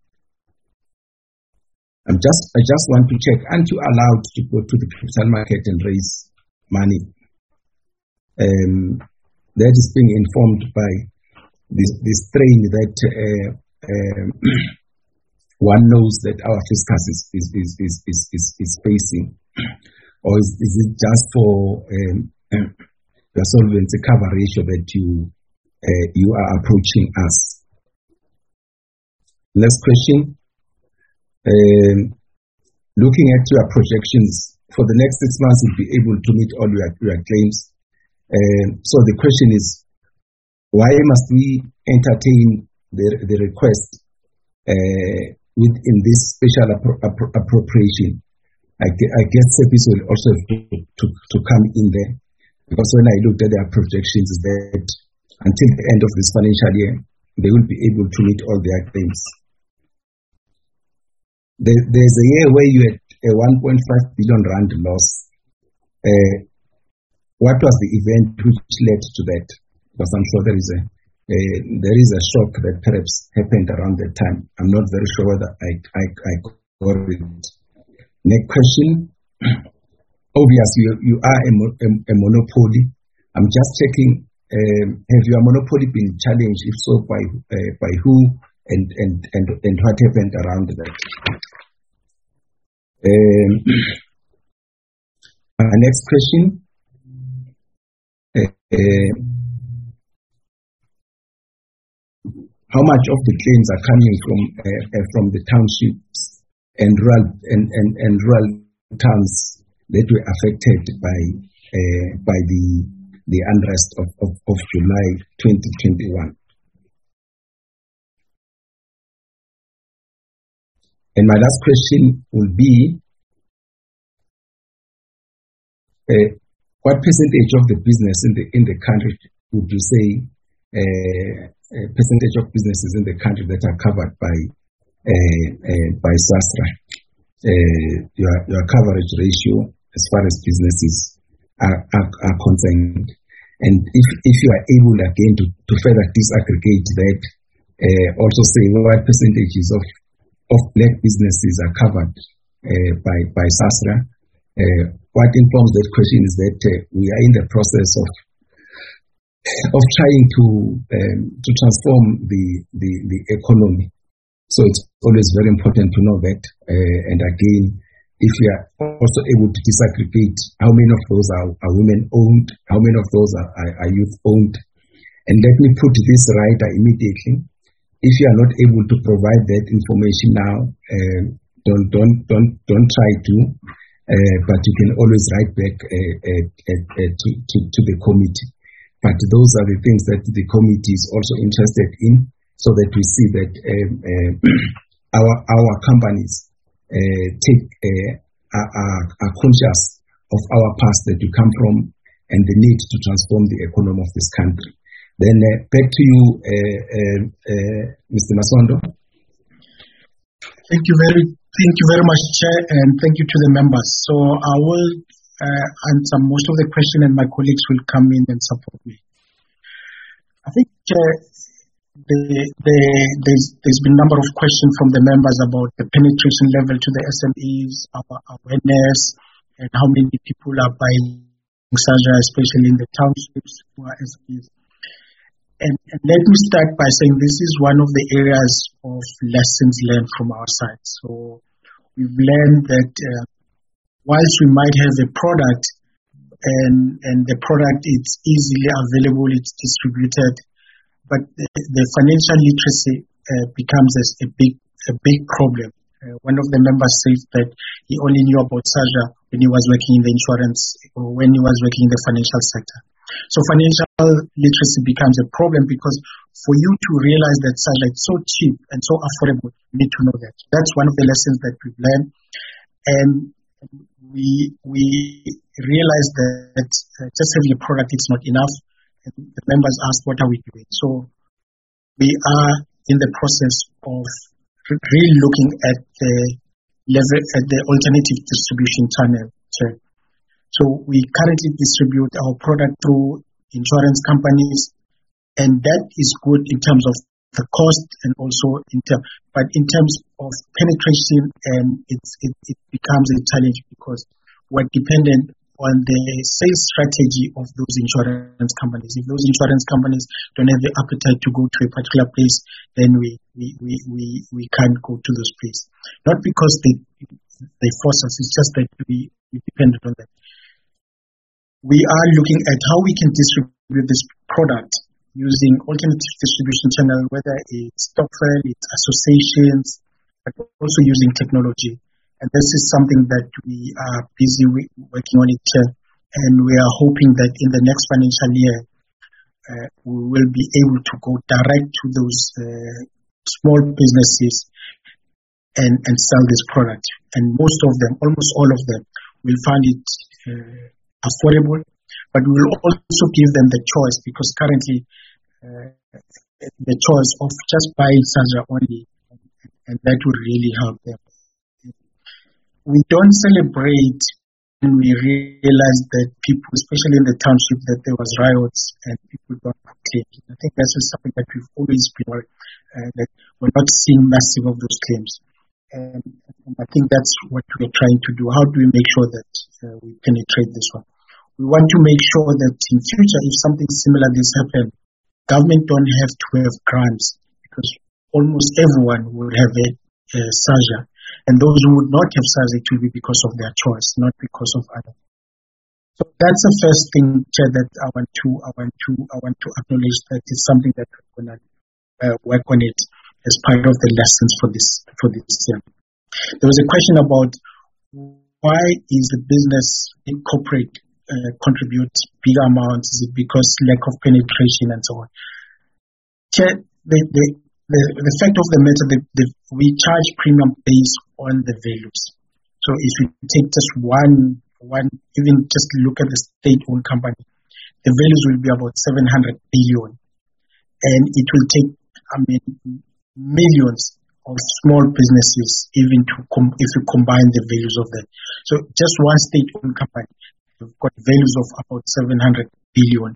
I'm just, I just want to check, aren't you allowed to go to the capital market and raise money? Um, that is being informed by this, this strain that uh, uh, one knows that our fiscus is, is, is, is, is, is, is facing. Or is, is it just for um, the solvency cover ratio that you, uh, you are approaching us? Next question. Um, looking at your projections for the next six months you'll be able to meet all your, your claims. Uh, so the question is, why must we entertain the, the request uh, within this special appro- appro- appropriation? I, I guess SAPIS will also have to, to, to come in there, because when I looked at their projections, is that until the end of this financial year, they will be able to meet all their claims. There, there's a year where you had a one point five billion rand loss. Uh, what was the event which led to that? Because I'm sure there is a uh, there is a shock that perhaps happened around that time. I'm not very sure whether I I, I got it. Next question. Obviously, you, you are a, a, a monopoly. I'm just checking. Um, have your monopoly been challenged? If so, by uh, by who and, and and and what happened around that? Um, uh, next question. Uh, uh, how much of the claims are coming from uh, uh, from the townships and rural and, and, and rural towns that were affected by uh, by the the unrest of, of, of July twenty twenty-one? And my last question will be, uh, what percentage of the business in the in the country would you say uh, a percentage of businesses in the country that are covered by uh, uh, by SASRA? Uh, your your coverage ratio as far as businesses are, are, are concerned, and if if you are able again to, to further disaggregate that, uh, also say what percentages of of black businesses are covered uh, by by SASRA. Uh, what informs that question is that uh, we are in the process of of trying to um, to transform the, the the economy. So it's always very important to know that. Uh, and again, if we are also able to disaggregate how many of those are, are women owned, how many of those are, are, are youth owned, and let me put this right immediately. If you are not able to provide that information now, uh, don't don't don't don't try to, uh, but you can always write back uh, uh, uh, uh, to, to to the committee. But those are the things that the committee is also interested in, so that we see that um, uh, our our companies uh, take uh, are, are, are conscious of our past that we come from and the need to transform the economy of this country. Then uh, back to you, uh, uh, uh, Mister Masondo. Thank you very, thank you very much, Chair, and thank you to the members. So I will uh, answer most of the question, and my colleagues will come in and support me. I think uh, the, the, there's, there's been a number of questions from the members about the penetration level to the S M Es, our awareness, and how many people are buying SASRA, especially in the townships who are S M Es. And, and let me start by saying this is one of the areas of lessons learned from our side. So we've learned that uh, whilst we might have a product and, and the product is easily available, it's distributed, but the, the financial literacy uh, becomes a, a big a big problem. Uh, one of the members says that he only knew about SASRA when he was working in the insurance or when he was working in the financial sector. So financial literacy becomes a problem because for you to realize that SASRA is so cheap and so affordable, you need to know that. That's one of the lessons that we've learned. And we we realize that uh, just having a product is not enough. And the members ask, what are we doing? So we are in the process of really looking at the level, at the alternative distribution channel. So we currently distribute our product through insurance companies, and that is good in terms of the cost and also in terms, but in terms of penetration, um, it's, it, it becomes a challenge because we're dependent on the sales strategy of those insurance companies. If those insurance companies don't have the appetite to go to a particular place, then we we, we, we, we can't go to those places. Not because they they force us, it's just that we, we depend on them. We are looking at how we can distribute this product using alternative distribution channel, whether it's stokvel, it's associations, but also using technology. And this is something that we are busy working on it, uh, and we are hoping that in the next financial year, uh, we will be able to go direct to those uh, small businesses and, and sell this product. And most of them, almost all of them, will find it uh, affordable, but we will also give them the choice, because currently uh, the choice of just buying Sazerac only, and that would really help them. We don't celebrate when we realize that people, especially in the township, that there was riots and people don't claim. I think that's something that we've always been worried, uh, that we're not seeing massive of those claims. And, and I think that's what we're trying to do. How do we make sure that uh, we penetrate this one? We want to make sure that in future, if something similar this happens, government don't have to have grants, because almost everyone will have a uh, Sazerac. And those who would not have Sazerac, it will be because of their choice, not because of others. So that's the first thing, Chair, that I want to, I want to, I want to acknowledge that it's something that we're going to uh, work on it as part of the lessons for this, for this year. There was a question about why is the business in corporate uh, contribute big amounts? Is it because lack of penetration and so on? Chair, the, the, the, the fact of the matter, the, the, we charge premium based on the values. So if you take just one, one, even just look at the state-owned company, the values will be about seven hundred billion, and it will take, I mean, millions of small businesses even to com- if you combine the values of them. So just one state-owned company, you've got values of about seven hundred billion,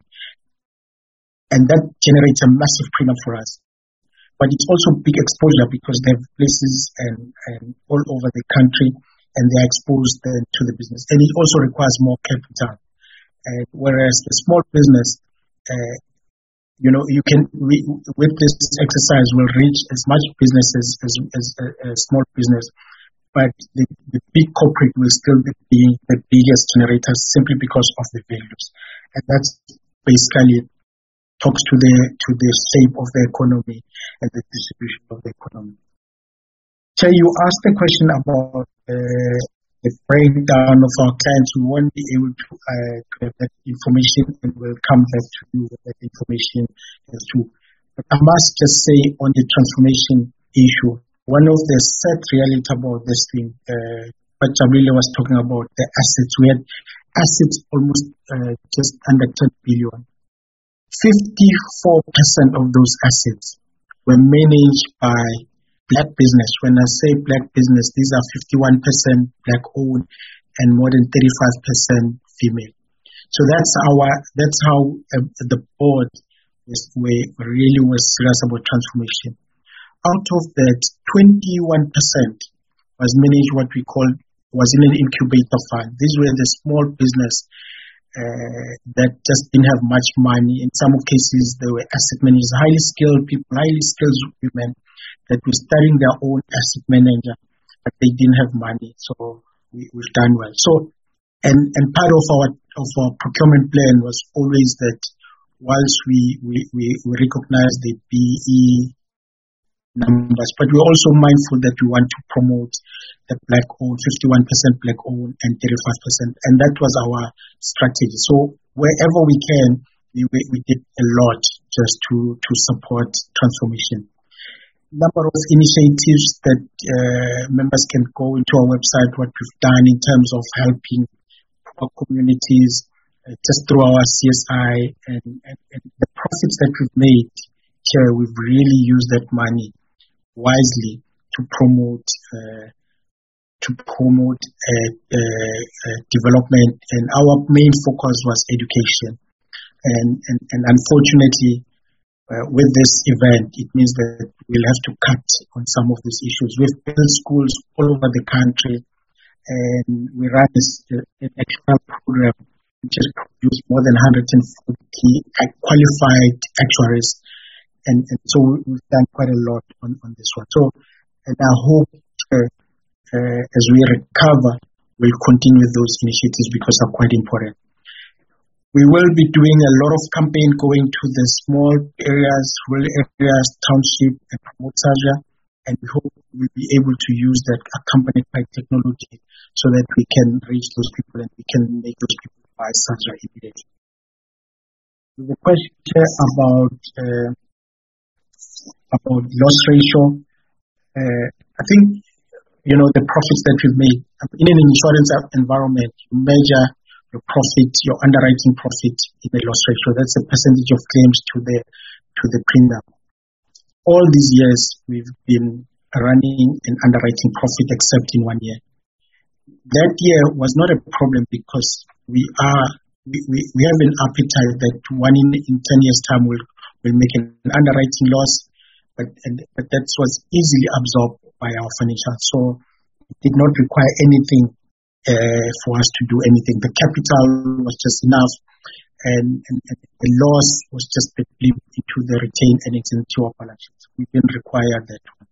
and that generates a massive premium for us. But it's also big exposure, because they have places and, and all over the country, and they are exposed uh, to the business. And it also requires more capital. Uh, whereas the small business, uh, you know, you can, we, with this exercise, will reach as much businesses as, as a, a small business. But the, the big corporate will still be the biggest generators, simply because of the values. And that's basically talks to the to the shape of the economy and the distribution of the economy. So you asked a question about uh, the breakdown of our clients. We won't be able to uh, get that information, and we'll come back to you with that information as to. But I must just say on the transformation issue, one of the sad reality about this thing, uh, what Jabrile was talking about, the assets. We had assets almost uh, just under ten billion. fifty-four percent of those assets were managed by black business. When I say black business, these are fifty-one percent black owned and more than thirty-five percent female. So that's our, that's how uh, the board was, we really was serious about transformation. Out of that, twenty-one percent was managed what we call, was in an incubator fund. These were the small business Uh, that just didn't have much money. In some cases, they were asset managers, highly skilled people, highly skilled women that were starting their own asset manager, but they didn't have money. So we, we've done well. So, and, and part of our of our procurement plan was always that whilst we we, we, we recognize the B E numbers, but we're also mindful that we want to promote the black owned, fifty-one percent black owned and thirty-five percent. And that was our strategy. So wherever we can, we, we did a lot just to, to support transformation. Number of initiatives that uh, members can go into our website, what we've done in terms of helping our communities, uh, just through our C S I and, and, and the profits that we've made here, we've really used that money wisely to promote uh, to promote uh, uh, uh, development, and our main focus was education. And, and, and unfortunately, uh, with this event, it means that we'll have to cut on some of these issues. We've built schools all over the country, and we run this, uh, an extra program which has produced more than one hundred forty qualified actuaries. And, and so we've done quite a lot on, on this one. So, and I hope uh, uh, as we recover, we'll continue those initiatives because they're quite important. We will be doing a lot of campaign going to the small areas, rural areas, township, and promote Sazerac. and we hope we'll be able to use that accompanied by technology so that we can reach those people and we can make those people buy SASRA immediately. The question about uh, about loss ratio, uh, I think, you know, the profits that we've made in an insurance environment, you measure your profit, your underwriting profit in the loss ratio. That's a percentage of claims to the to the premium. All these years we've been running an underwriting profit except in one year. That year was not a problem because we are we, we, we have an appetite that one in, in ten years time will will make an underwriting loss, but and, but that was easily absorbed by our financials. So it did not require anything uh, for us to do anything. The capital was just enough, and, and, and the loss was just split into the retained earnings into our balance sheet. We didn't require that one.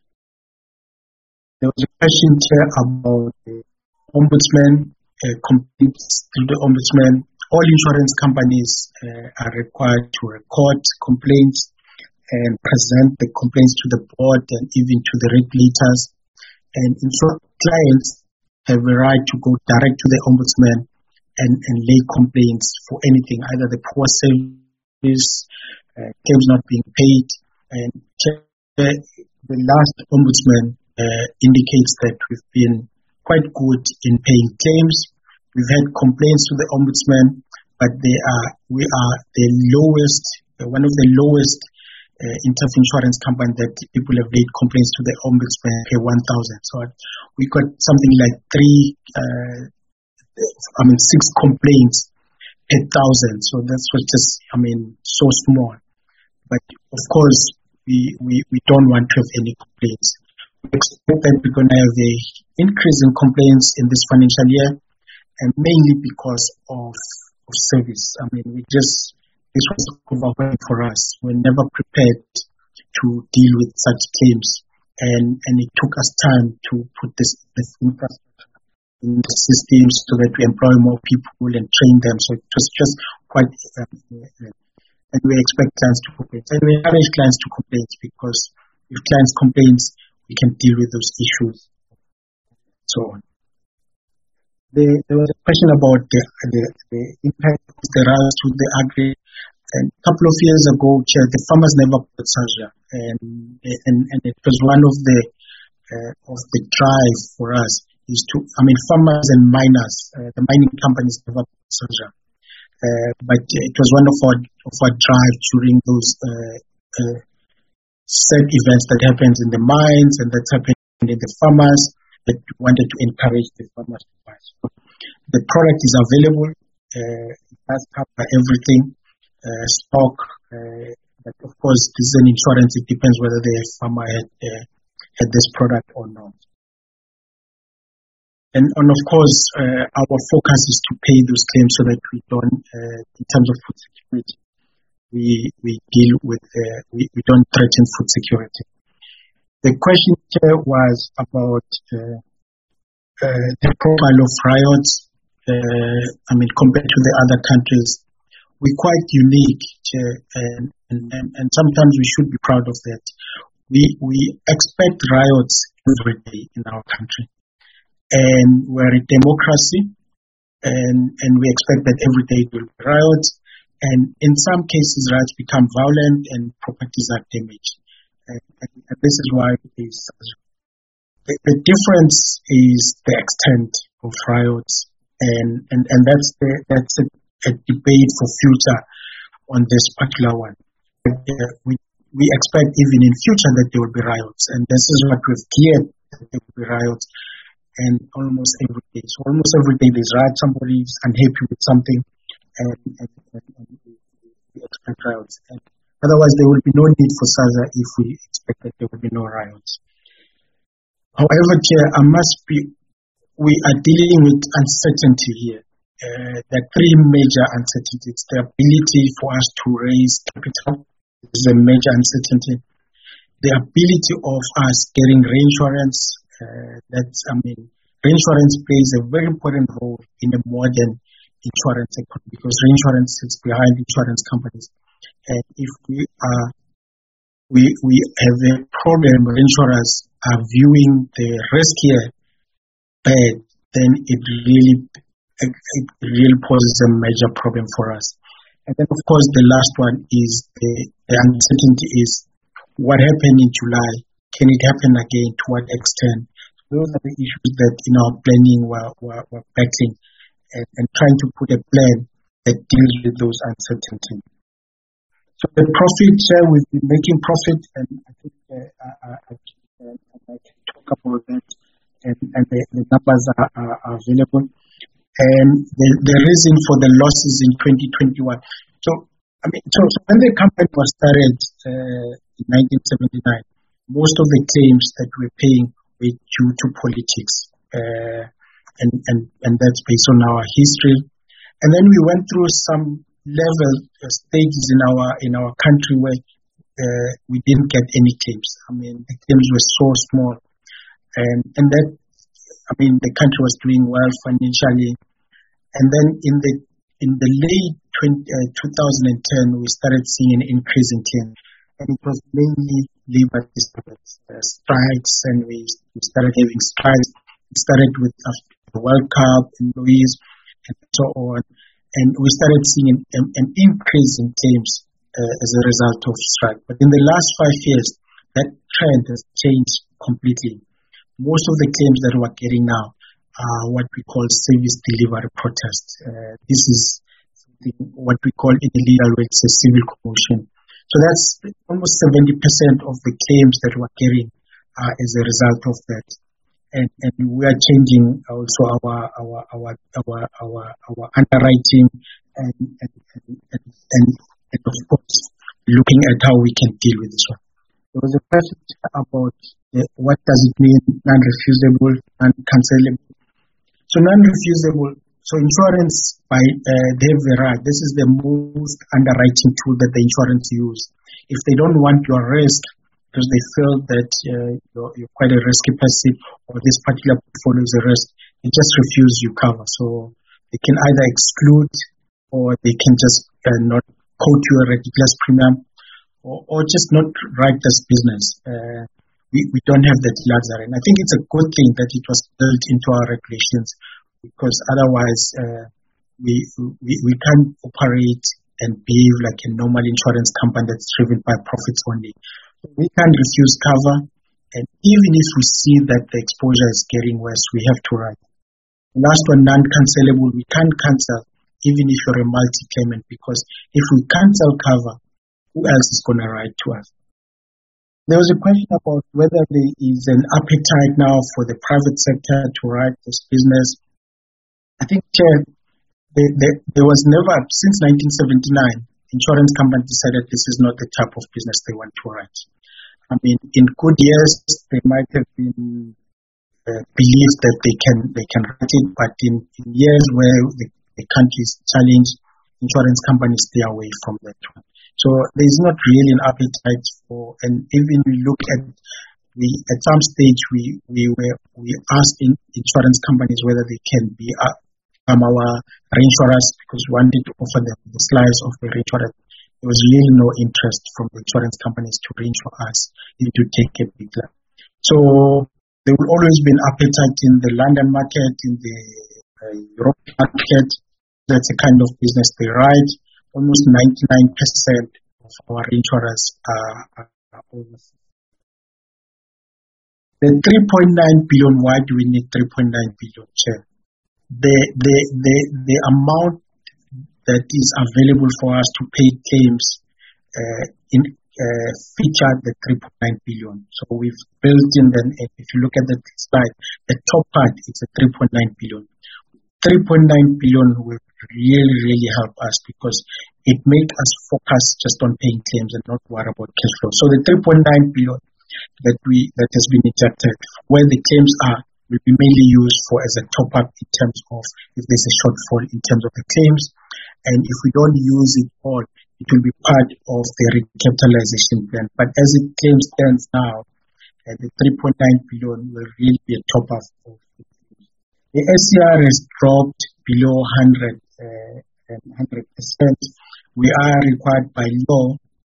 There was a question here about the ombudsman, uh, complaints to the ombudsman. All insurance companies uh, are required to record complaints and present the complaints to the board and even to the regulators. And insurance clients have a right to go direct to the ombudsman and, and lay complaints for anything, either the poor service, uh, claims not being paid. And the, the last ombudsman uh, indicates that we've been quite good in paying claims. We've had complaints to the ombudsman, but they are we are the lowest, uh, one of the lowest uh, in terms of insurance company that people have made complaints to the ombudsman per one thousand. So we got something like three, uh, I mean six complaints per thousand. So that's what just, I mean, so small. But of course, we, we, we don't want to have any complaints. We expect that we're going to have a increase in complaints in this financial year, and mainly because of, of service. I mean, we just, this was overwhelming for us. We're never prepared to deal with such claims, and, and it took us time to put this, this infrastructure in the systems so that we employ more people and train them. So it was just quite, uh, uh, and we expect clients to complain. And we encourage clients to complain because if clients complain, we can deal with those issues. So on. The, there was a question about the, the, the impact of the rise to the agri. And a couple of years ago, the farmers never bought SASRA, and, and and it was one of the uh, of the drive for us is to, I mean, farmers and miners, uh, the mining companies never bought SASRA, uh, but it was one of our of our drive during those uh, uh, sad events that happened in the mines and that happened in the farmers, that we wanted to encourage the farmers to buy. So the product is available. Uh, it does cover everything. Uh, stock, uh, but of course this is an insurance. It depends whether the farmer had, uh, had this product or not. And, and of course, uh, our focus is to pay those claims so that we don't, uh, in terms of food security, we we deal with, uh, we, we don't threaten food security. The question here was about uh, uh, the profile of riots. Uh, I mean, compared to the other countries. We're quite unique, uh, and, and, and sometimes we should be proud of that. We we expect riots every day in our country, and we're a democracy, and and we expect that every day there will be riots, and in some cases riots become violent and properties are damaged, and, and, and this is why this, the, the difference is the extent of riots, and and, and that's the that's the a debate for future on this particular one. But, uh, we we expect even in future that there will be riots, and this is what we've geared, that there will be riots, and almost every day. So almost every day there's riots. Somebody is unhappy with something, and, and, and, and we expect riots. And otherwise, there will be no need for SASRA if we expect that there will be no riots. However, Chair, I must be. We are dealing with uncertainty here. Uh, there are three major uncertainties. The ability for us to raise capital is a major uncertainty. The ability of us getting reinsurance, uh, that's, I mean, reinsurance plays a very important role in a modern insurance economy because reinsurance sits behind insurance companies. And if we are, we we have a problem where insurers are viewing the risk here bad, then it really it really poses a major problem for us. And then, of course, the last one is the, the uncertainty is what happened in July. Can it happen again? To what extent? Those are the issues that in our planning we're, we're, we're battling and, and trying to put a plan that deals with those uncertainties. So the profit, uh, we've been making profit, and I think uh, I, I, I can talk about that, and, and the, the numbers are, are, are available. And the, the reason for the losses in twenty twenty-one. So, I mean, so, so when the company was started uh, in nineteen seventy-nine, most of the claims that we're paying were due to politics, uh, and, and, and that's based on our history. And then we went through some level uh, stages in our in our country where uh, we didn't get any claims. I mean, the claims were so small, and and that I mean the country was doing well financially. And then in the in the late twenty, uh, twenty ten, we started seeing an increase in claims, and it was mainly labor disputes, uh, strikes, and we, we started having strikes. It started with after the World Cup, employees, and so on. And we started seeing an, an, an increase in claims uh, as a result of strike. But in the last five years, that trend has changed completely. Most of the claims that we're getting now are what we call service delivery protest. Uh, this is what we call in the legal way, it's a civil commotion. So that's almost seventy percent of the claims that we're getting uh, as a result of that. And, and we are changing also our our our our our, our underwriting and and, and and and and of course looking at how we can deal with this one. There was a question about uh, what does it mean non-refusable, non-cancelable. So non-refusable. So insurance by uh, they have the right. This is the most underwriting tool that the insurance use. If they don't want your risk, because they feel that uh, you're, you're quite a risky person or this particular portfolio is a risk, they just refuse you cover. So they can either exclude or they can just uh, not quote you a ridiculous premium or, or just not write this business. Uh, we, we don't have that luxury. And I think it's a good thing that it was built into our regulations because otherwise uh, we, we, we can't operate and behave like a normal insurance company that's driven by profits only. We can't refuse cover, and even if we see that the exposure is getting worse, we have to write. Last one, non-cancelable, we can't cancel even if you're a multi-claimant because if we cancel cover, who else is going to write to us? There was a question about whether there is an appetite now for the private sector to write this business. I think uh, there, there, there was never, since nineteen seventy-nine, insurance companies decided this is not the type of business they want to write. I mean, in good years, they might have been uh, believed that they can they can write it, but in, in years where the, the country is challenged, insurance companies stay away from that one. So there is not really an appetite for, and even we look at we at some stage we we were we asked in insurance companies whether they can be uh, um, our reinsurers because we wanted to offer them the slice of the reinsurance. There was really no interest from the insurance companies to reinsure us and to take a big loan. So there will always be an appetite in the London market, in the uh, European market. That's the kind of business they write. Almost ninety-nine percent of our reinsurers are, are overseas. The three point nine billion, why do we need three point nine billion? Chair? The, the, the, the amount that is available for us to pay claims uh, in uh, feature the three point nine billion. So we've built in then, if you look at the slide, the top part is a three point nine billion. three point nine billion will really, really help us because it makes us focus just on paying claims and not worry about cash flow. So the three point nine billion that we that has been injected, where the claims are, will be mainly used for as a top up in terms of if there's a shortfall in terms of the claims. And if we don't use it all, it will be part of the recapitalization plan. But as it claims stands now, uh, the three point nine billion will really be a top up of the claims. The S C R has dropped below one hundred, uh, one hundred percent. We are required by law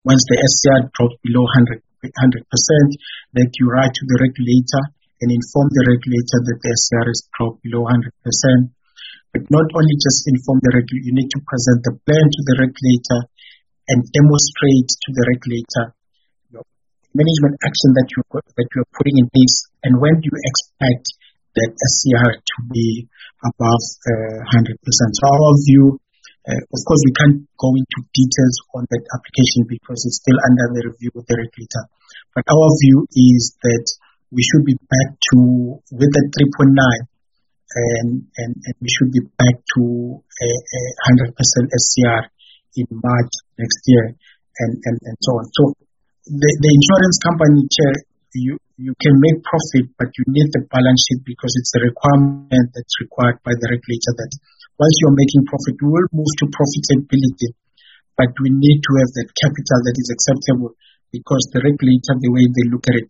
once the S C R drops below one hundred percent, that you write to the regulator and inform the regulator that the S C R is dropped below one hundred percent. But not only just inform the regulator, you need to present the plan to the regulator and demonstrate to the regulator your management action that you that you are putting in place, and when do you expect that S C R to be above uh, one hundred percent. So our view, uh, of course, we can't go into details on that application because it's still under the review with the regulator. But our view is that we should be back to, with the three point nine, and, and, and we should be back to a, a one hundred percent S C R in March next year, and, and, and so on. So the, the insurance company, Chair, you, you can make profit, but you need the balance sheet because it's a requirement that's required by the regulator that once you're making profit, we will move to profitability, but we need to have that capital that is acceptable because the regulator, the way they look at it,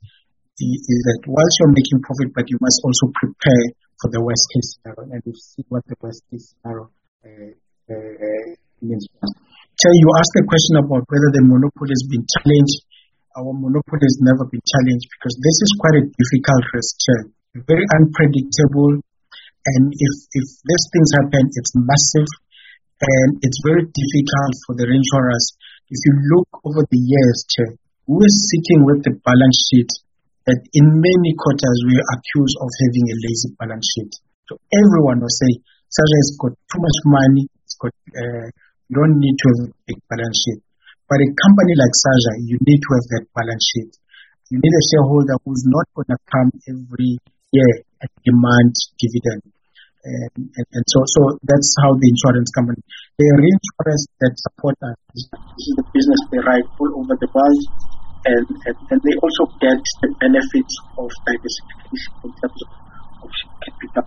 is that whilst you're making profit, but you must also prepare for the worst case scenario, and we'll see what the worst case scenario uh, uh, means. Chair, you asked a question about whether the monopoly has been challenged. Our monopoly has never been challenged because this is quite a difficult risk, Chair. Very unpredictable, and if, if these things happen, it's massive, and it's very difficult for the reinsurers. If you look over the years, Chair, we're sitting with the balance sheet that in many quarters we're accused of having a lazy balance sheet. So everyone will say, SASRIA has got too much money, it's got, uh, you don't need to have a big balance sheet. But a company like SASRIA, you need to have that balance sheet. You need a shareholder who's not going to come every year and demand dividend. And, and, and so, so that's how the insurance company, they are reinsurers that support us. This is the business they write all over the world. And, and, and they also get the benefits of diversification in terms of, of capital.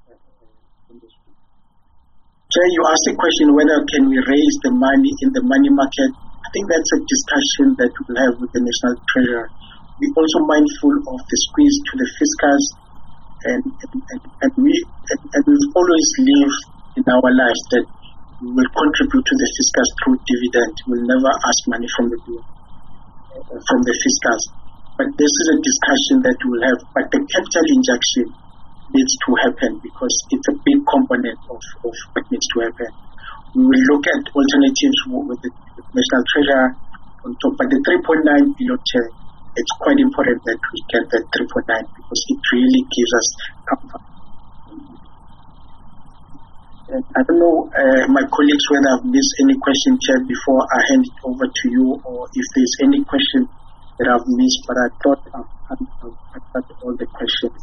Chair, you asked the question whether can we raise the money in the money market. I think that's a discussion that we'll have with the National Treasurer. We're also mindful of the squeeze to the fiscals, and, and, and, and, we, and, and we've always lived in our lives that we will contribute to the fiscals through dividend. We'll never ask money from the bill. from the fiscals. But this is a discussion that we'll have. But the capital injection needs to happen because it's a big component of, of what needs to happen. We will look at alternatives with the National Treasurer on top. But the three point nine billion, Chair, it's quite important that we get that three point nine because it really gives us comfort. And I don't know, uh, my colleagues, whether I've missed any question, Chair, before I hand it over to you, or if there's any question that I've missed, but I thought I've answered all the questions.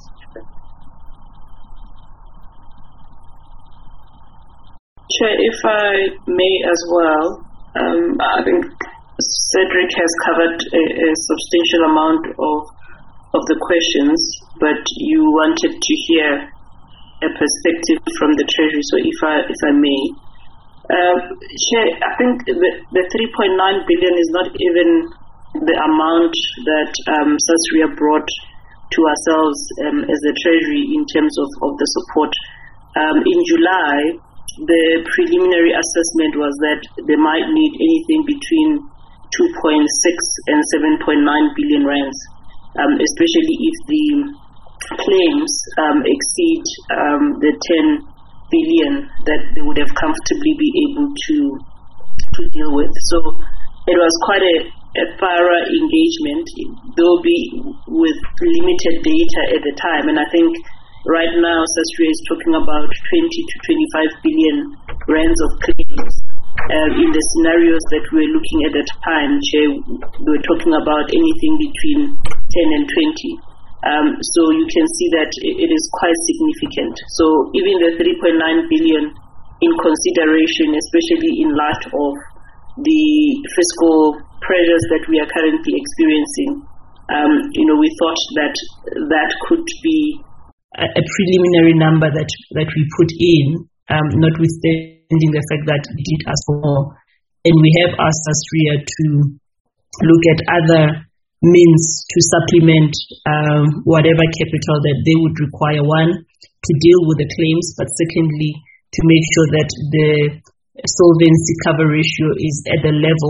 Chair, if I may as well, um, I think Cedric has covered a, a substantial amount of of the questions, but you wanted to hear a perspective from the Treasury. So if I if I may, uh, Chair, I think the, the three point nine billion is not even the amount that um, SASRIA brought to ourselves um, as the Treasury in terms of, of the support. Um, in July, the preliminary assessment was that they might need anything between two point six and seven point nine billion rands, um, especially if the claims um, exceed um, the ten billion that they would have comfortably be able to to deal with. So it was quite a, a thorough engagement, though be with limited data at the time. And I think right now SASRIA is talking about twenty to twenty-five billion rands of claims. Uh, in the scenarios that we were looking at the time, Chair, we were talking about anything between ten and twenty. Um, so you can see that it is quite significant. So even the three point nine billion in consideration, especially in light of the fiscal pressures that we are currently experiencing, um, you know, we thought that that could be a, a preliminary number that, that we put in, um, notwithstanding the fact that we did ask for more. And we have asked SASRIA to look at other means to supplement um, whatever capital that they would require, one, to deal with the claims, but secondly, to make sure that the solvency cover ratio is at the level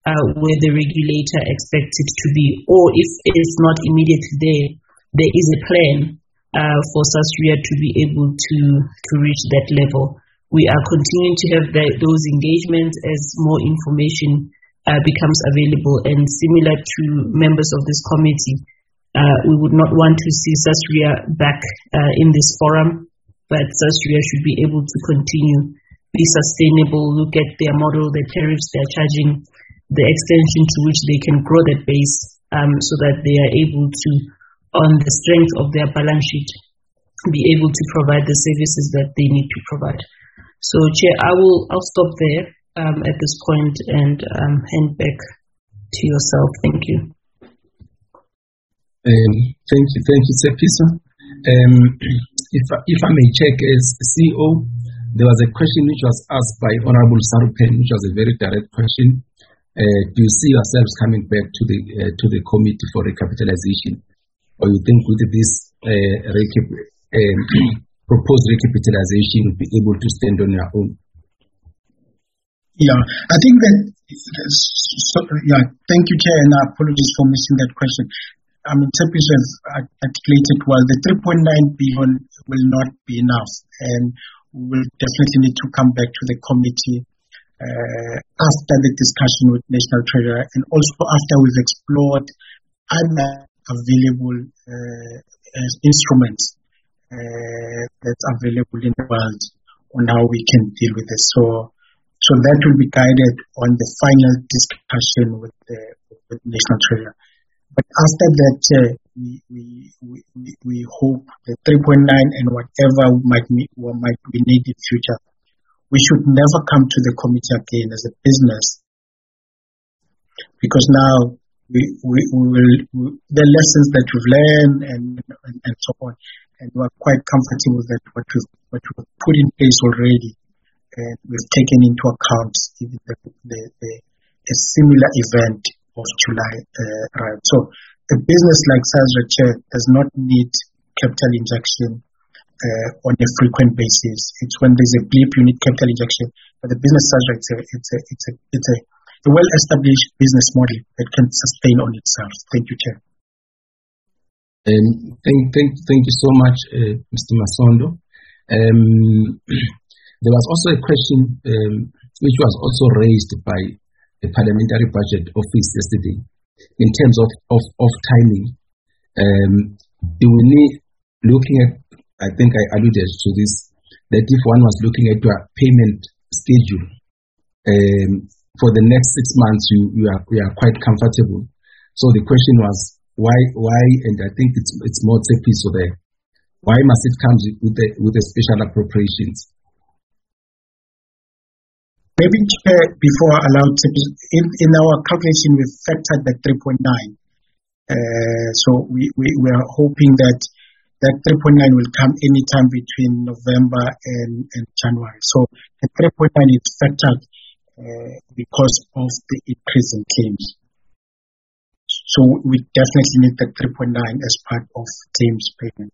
uh, where the regulator expects it to be, or if it's not immediately there, there is a plan uh, for SASRIA to be able to, to reach that level. We are continuing to have the, those engagements as more information uh, becomes available, and similar to members of this committee, uh, we would not want to see SASRIA back uh, in this forum, but SASRIA should be able to continue, be sustainable, look at their model, the tariffs they're charging, the extension to which they can grow that base, um, so that they are able to, on the strength of their balance sheet, be able to provide the services that they need to provide. So, Chair, I will I'll stop there um, at this point and um, hand back to yourself. Thank you. Um, thank you, thank you, Tshepiso. Um, if if I may check as C E O, there was a question which was asked by Honorable Sarupen, which was a very direct question. Uh, do you see yourselves coming back to the uh, to the committee for recapitalization, or you think with this uh, recap, um, proposed recapitalization will be able to stand on your own? Yeah, I think that, so, yeah, thank you, Chair, and apologies for missing that question. I mean, Tshepiso has articulated well, the three point nine billion will not be enough, and we will definitely need to come back to the committee uh, after the discussion with National Treasury, and also after we've explored other available uh, instruments uh, that's available in the world on how we can deal with this. So, so that will be guided on the final discussion with the with National Treasury. But after that, uh, we, we, we, we hope the three point nine and whatever might be, might be needed in future, we should never come to the committee again as a business, because now we, we, we will, we, the lessons that we've learned and, and, and so on, and we're quite comfortable that what we've, what we've put in place already, and we've taken into account the, the, the, the, a similar event of July, uh, right? So a business like SASRIA, Chair, does not need capital injection uh, on a frequent basis. It's when there's a blip you need capital injection. But the business SASRIA, it's a it's a it's a it's a, a well-established business model that can sustain on itself. Thank you, Chair. Um, thank thank thank you so much, uh, Mister Masondo. Um, there was also a question um, which was also raised by the Parliamentary Budget Office yesterday in terms of, of, of timing. Um, do we need, looking at, I think I alluded to this, that if one was looking at your payment schedule um, for the next six months, you, you are we are quite comfortable. So the question was why why and I think it's it's more Tshepiso there. Why must it come with the with the special appropriations? Maybe, Chair, before I allow in, in our calculation, we factored the three point nine. Uh, so we, we, we are hoping that that three point nine will come anytime between November and, and January. So the three point nine is factored uh, because of the increase in claims. So we definitely need the three point nine as part of claims payment.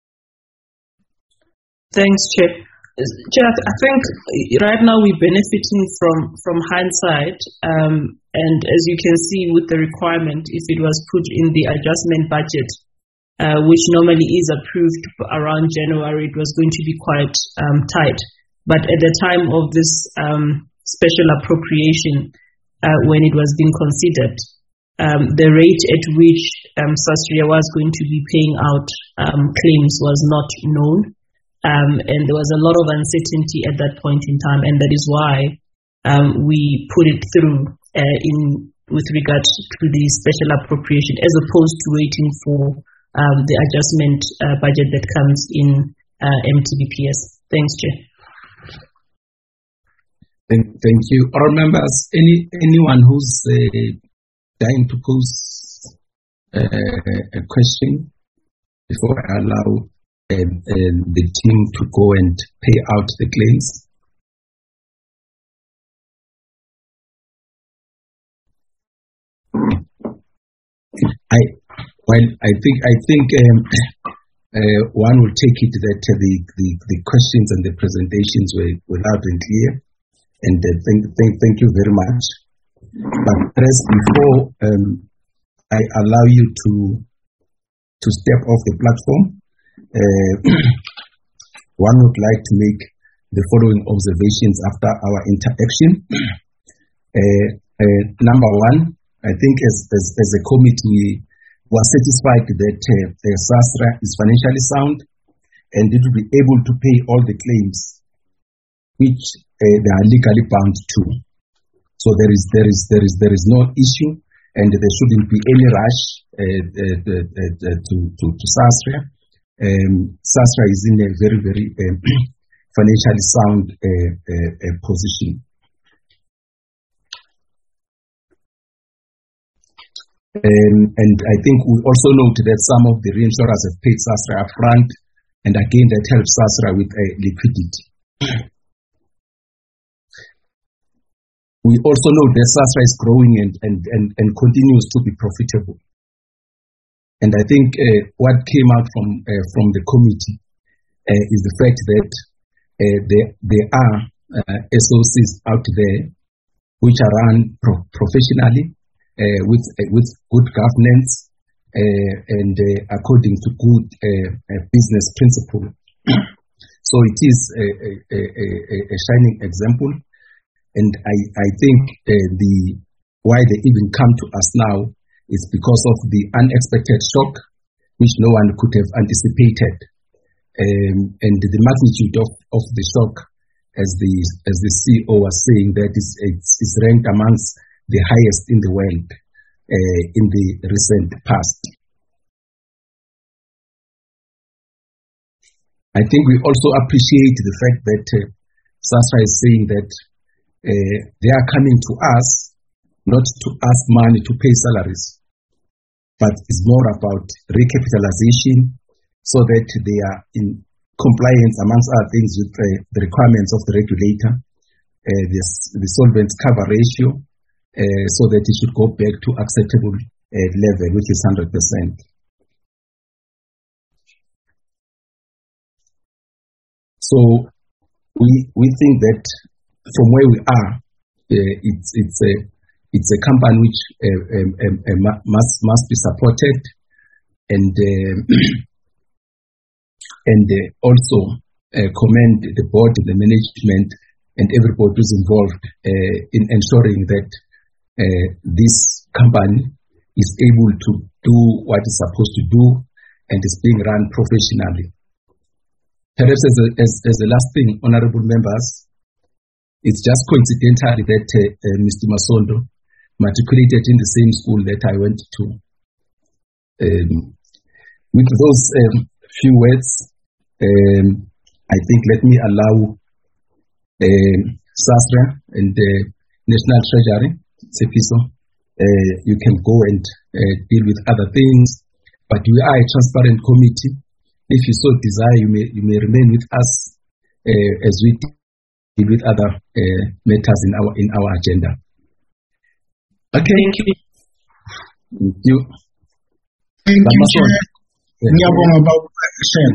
Thanks, Chair. Chair, I think right now we're benefiting from, from hindsight, um, and as you can see with the requirement, if it was put in the adjustment budget, uh, which normally is approved around January, it was going to be quite um, tight. But at the time of this um, special appropriation, uh, when it was being considered, um, the rate at which um, SASRIA was going to be paying out um, claims was not known. Um, and there was a lot of uncertainty at that point in time, and that is why um, we put it through uh, in with regard to the special appropriation, as opposed to waiting for um, the adjustment uh, budget that comes in uh, M T B P S. Thanks, Chair. Thank, thank you. All members, any anyone who's uh, dying to pose uh, a question before I allow And, and the team to go and pay out the claims. I, well, I think I think um, uh, one will take it that uh, the, the the questions and the presentations were, were loud and clear, and uh, thank thank thank you very much. But first, before um, I allow you to to step off the platform, uh, one would like to make the following observations after our interaction. Uh, uh, number one, I think as, as, as a committee, we were satisfied that uh, uh, SASRA is financially sound and it will be able to pay all the claims which uh, they are legally bound to. So there is there is there is there is no issue, and there shouldn't be any rush uh, uh, uh, uh, to, to to SASRA. Um, SASRA is in a very very uh, financially sound uh, uh, uh, position. Um, and I think we also note that some of the reinsurers have paid SASRA upfront, and again that helps SASRA with uh, liquidity. We also know that SASRA is growing and, and, and, and continues to be profitable. And I think uh, what came out from uh, from the committee uh, is the fact that uh, there, there are uh, S O Cs out there which are run pro- professionally uh, with uh, with good governance uh, and uh, according to good uh, uh, business principle. So it is a, a, a, a shining example. And I, I think uh, the why they even come to us now is because of the unexpected shock, which no one could have anticipated, um, and the magnitude of, of the shock, as the as the C E O was saying, that is it's, it's ranked amongst the highest in the world uh, in the recent past. I think we also appreciate the fact that uh, SASRA is saying that Uh, they are coming to us not to ask money to pay salaries, but it's more about recapitalization so that they are in compliance, amongst other things, with uh, the requirements of the regulator, uh, this, the solvent cover ratio, uh, so that it should go back to acceptable uh, level, which is one hundred percent. So we we think that from where we are, uh, it's it's a it's a company which uh, um, um, um, must must be supported, and uh, and uh, also uh, commend the board, the management, and everybody who's involved uh, in ensuring that uh, this company is able to do what it's supposed to do and is being run professionally. Perhaps as a, as, as the last thing, honorable members, it's just coincidental that uh, uh, Mister Masondo matriculated in the same school that I went to. Um, with those um, few words, um, I think let me allow um, SASRA and the uh, National Treasury, Sepiso, uh, you can go and uh, deal with other things, but we are a transparent committee. If you so desire, you may you may remain with us uh, as we deal with other uh, matters in our in our agenda. Okay. Thank you. Thank you. Thank you, Chair. Ngiyabonga about Shen.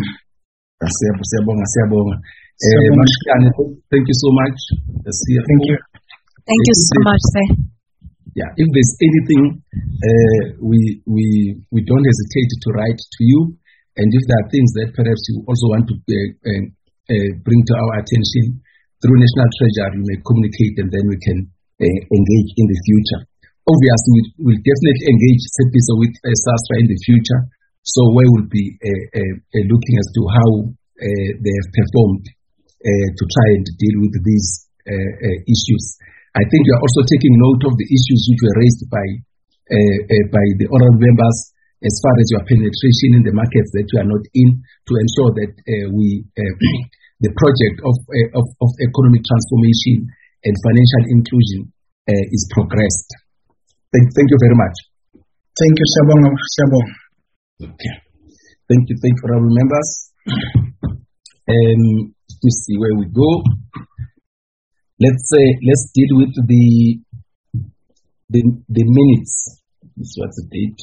Thank you so much. Thank you. Thank you so much, sir. Yeah, if there's anything, uh, we we we don't hesitate to write to you. And if there are things that perhaps you also want to uh, uh, uh, bring to our attention through National Treasury, you may communicate and then we can uh, engage in the future. Obviously, we will definitely engage Sepiso with uh, SASRA in the future. So we will be uh, uh, uh, looking as to how uh, they have performed uh, to try and deal with these uh, uh, issues. I think you are also taking note of the issues which were raised by uh, uh, by the honorable members as far as your penetration in the markets that you are not in, to ensure that uh, we uh, the project of, uh, of of economic transformation and financial inclusion uh, is progressed. Thank, thank you very much. Thank you, Sabong. Sabong. Okay. Thank you, thank you, honorable members. Um, let's see where we go. Let's say uh, let's deal with the the the minutes. This was the date.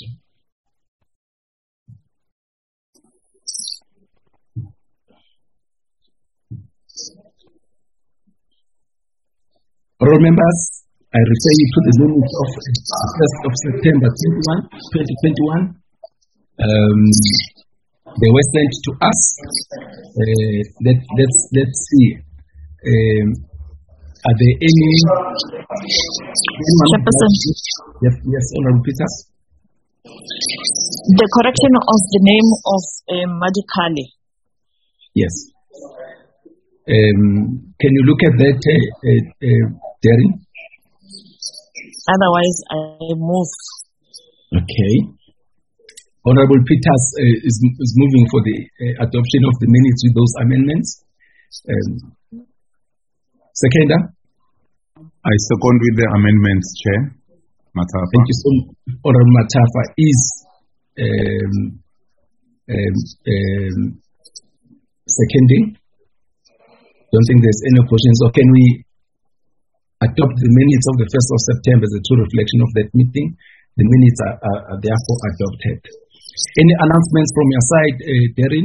Honorable members, I refer you to the minutes of the first of September twenty twenty-one. Um, they were sent to us. Uh, let, let's, let's see. Um, are there any... Chairperson. Yes, yes, Honorable Peters. The correction of the name of uh, Madikali. Yes. Um, can you look at that, uh, uh, uh, Derry? Otherwise, I move. Okay. Honorable Peters uh, is, is moving for the uh, adoption of the minutes with those amendments. Um, Seconder? I second with the amendments, Chair. Matafa. Thank you so much. Honorable Matafa is um, um, um, seconding. Don't think there's any opposition. So can we adopt the minutes of the first of September as a true reflection of that meeting? The minutes are, are, are therefore adopted. Any announcements from your side, uh, Darren?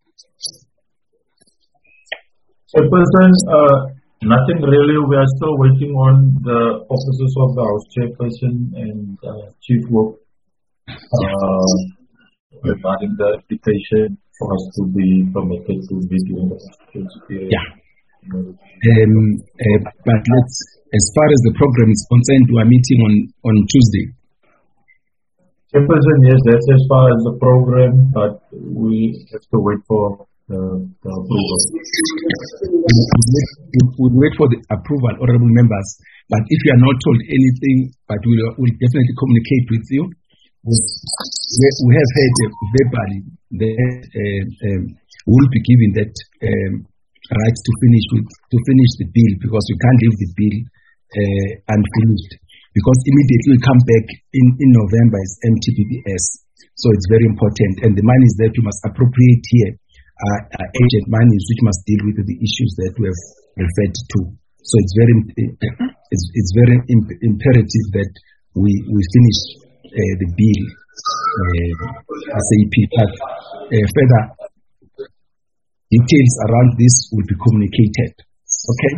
Chairperson, uh, nothing really. We are still waiting on the officers of the House Chairperson and uh, Chief Whip uh, regarding the application for us to be permitted to be doing the constituency period. Yeah. Um, uh, but let's, as far as the program is concerned, we are meeting on, on Tuesday. Chairperson, yes, that's as far as the program, but we have to wait for the, the approval. We'll wait for the approval, honorable members. But if you are not told anything, but we'll, we'll definitely communicate with you. We, we have heard uh, verbally that uh, um, we'll be given that um, right to finish with to finish the bill, because we can't leave the bill uh, unfinished. Because immediately we come back in, in November is M T P P S. So it's very important. And the monies that we must appropriate here are, are agent monies which must deal with the issues that we have referred to. So it's very it's, it's very imp- imperative that we, we finish uh, the bill uh, ASAP. But uh, further details around this will be communicated. Okay?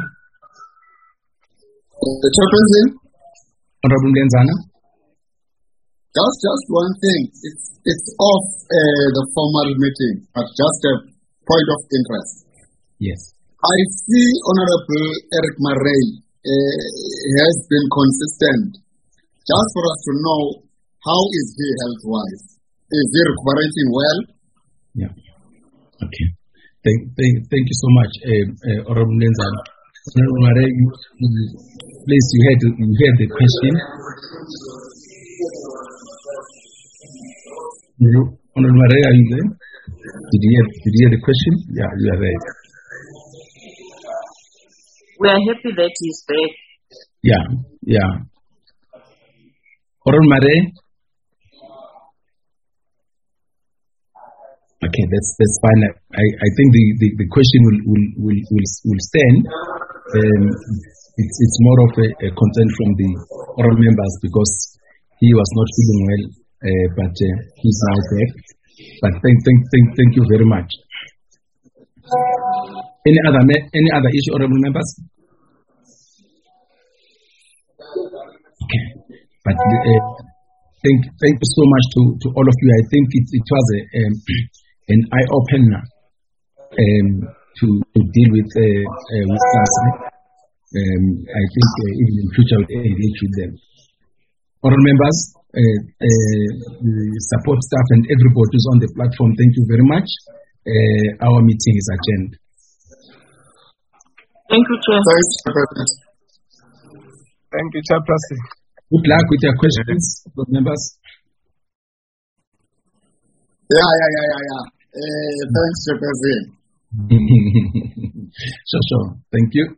The Chairperson? Honorable Ngenzana? Just, just one thing. It's, it's off uh, the formal meeting, but just a point of interest. Yes. I see Honorable Eric Marais uh, has been consistent. Just for us to know, how is he health-wise? Is he recuperating well? Yeah. Okay. Thank, thank, thank you so much, uh, uh, Honorable Ngenzana. Honorable Marais, please, you heard, you heard the question. You, Honorable Marais, are you there? Did you hear, did you hear the question? Yeah, you are there. We are happy that he's back. Yeah, yeah. Honorable Marais? Okay, that's that's fine. I, I think the, the, the question will will will will, will stand. Um, it's it's more of a, a concern from the oral members, because he was not feeling well, uh, but uh, he's now back. But thank thank thank thank you very much. Any other any other issue, honorable members? Okay, but uh, thank thank you so much to, to all of you. I think it it was a um, an eye opener um, to to deal with uh, uh, with something. Um, I think uh, even in future we'll engage with them. Honorable members, uh, uh, the support staff and everybody who's on the platform, thank you very much. Uh, our meeting is adjourned. Thank you, Chair. Thank you, Chairperson. Good luck with your questions, members. Yeah, yeah, yeah, yeah, yeah. Uh, thanks, Chairperson. Sure, sure. Thank you.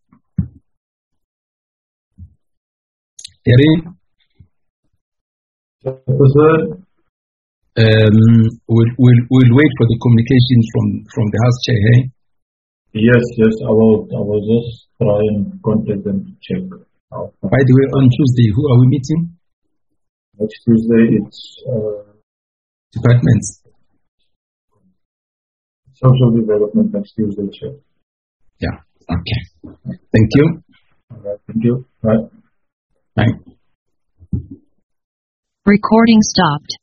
Terry? Chairperson? Um, we'll, we'll, we'll wait for the communication from, from the House Chair, hey? Yes, yes, I will, I will just try and contact them to check. Out. By the way, on Tuesday, who are we meeting? Next Tuesday, it's... Uh, Departments. Social Development next Tuesday, Chair. Yeah, okay. Thank you. All right, thank you. Bye. Bye. Recording stopped.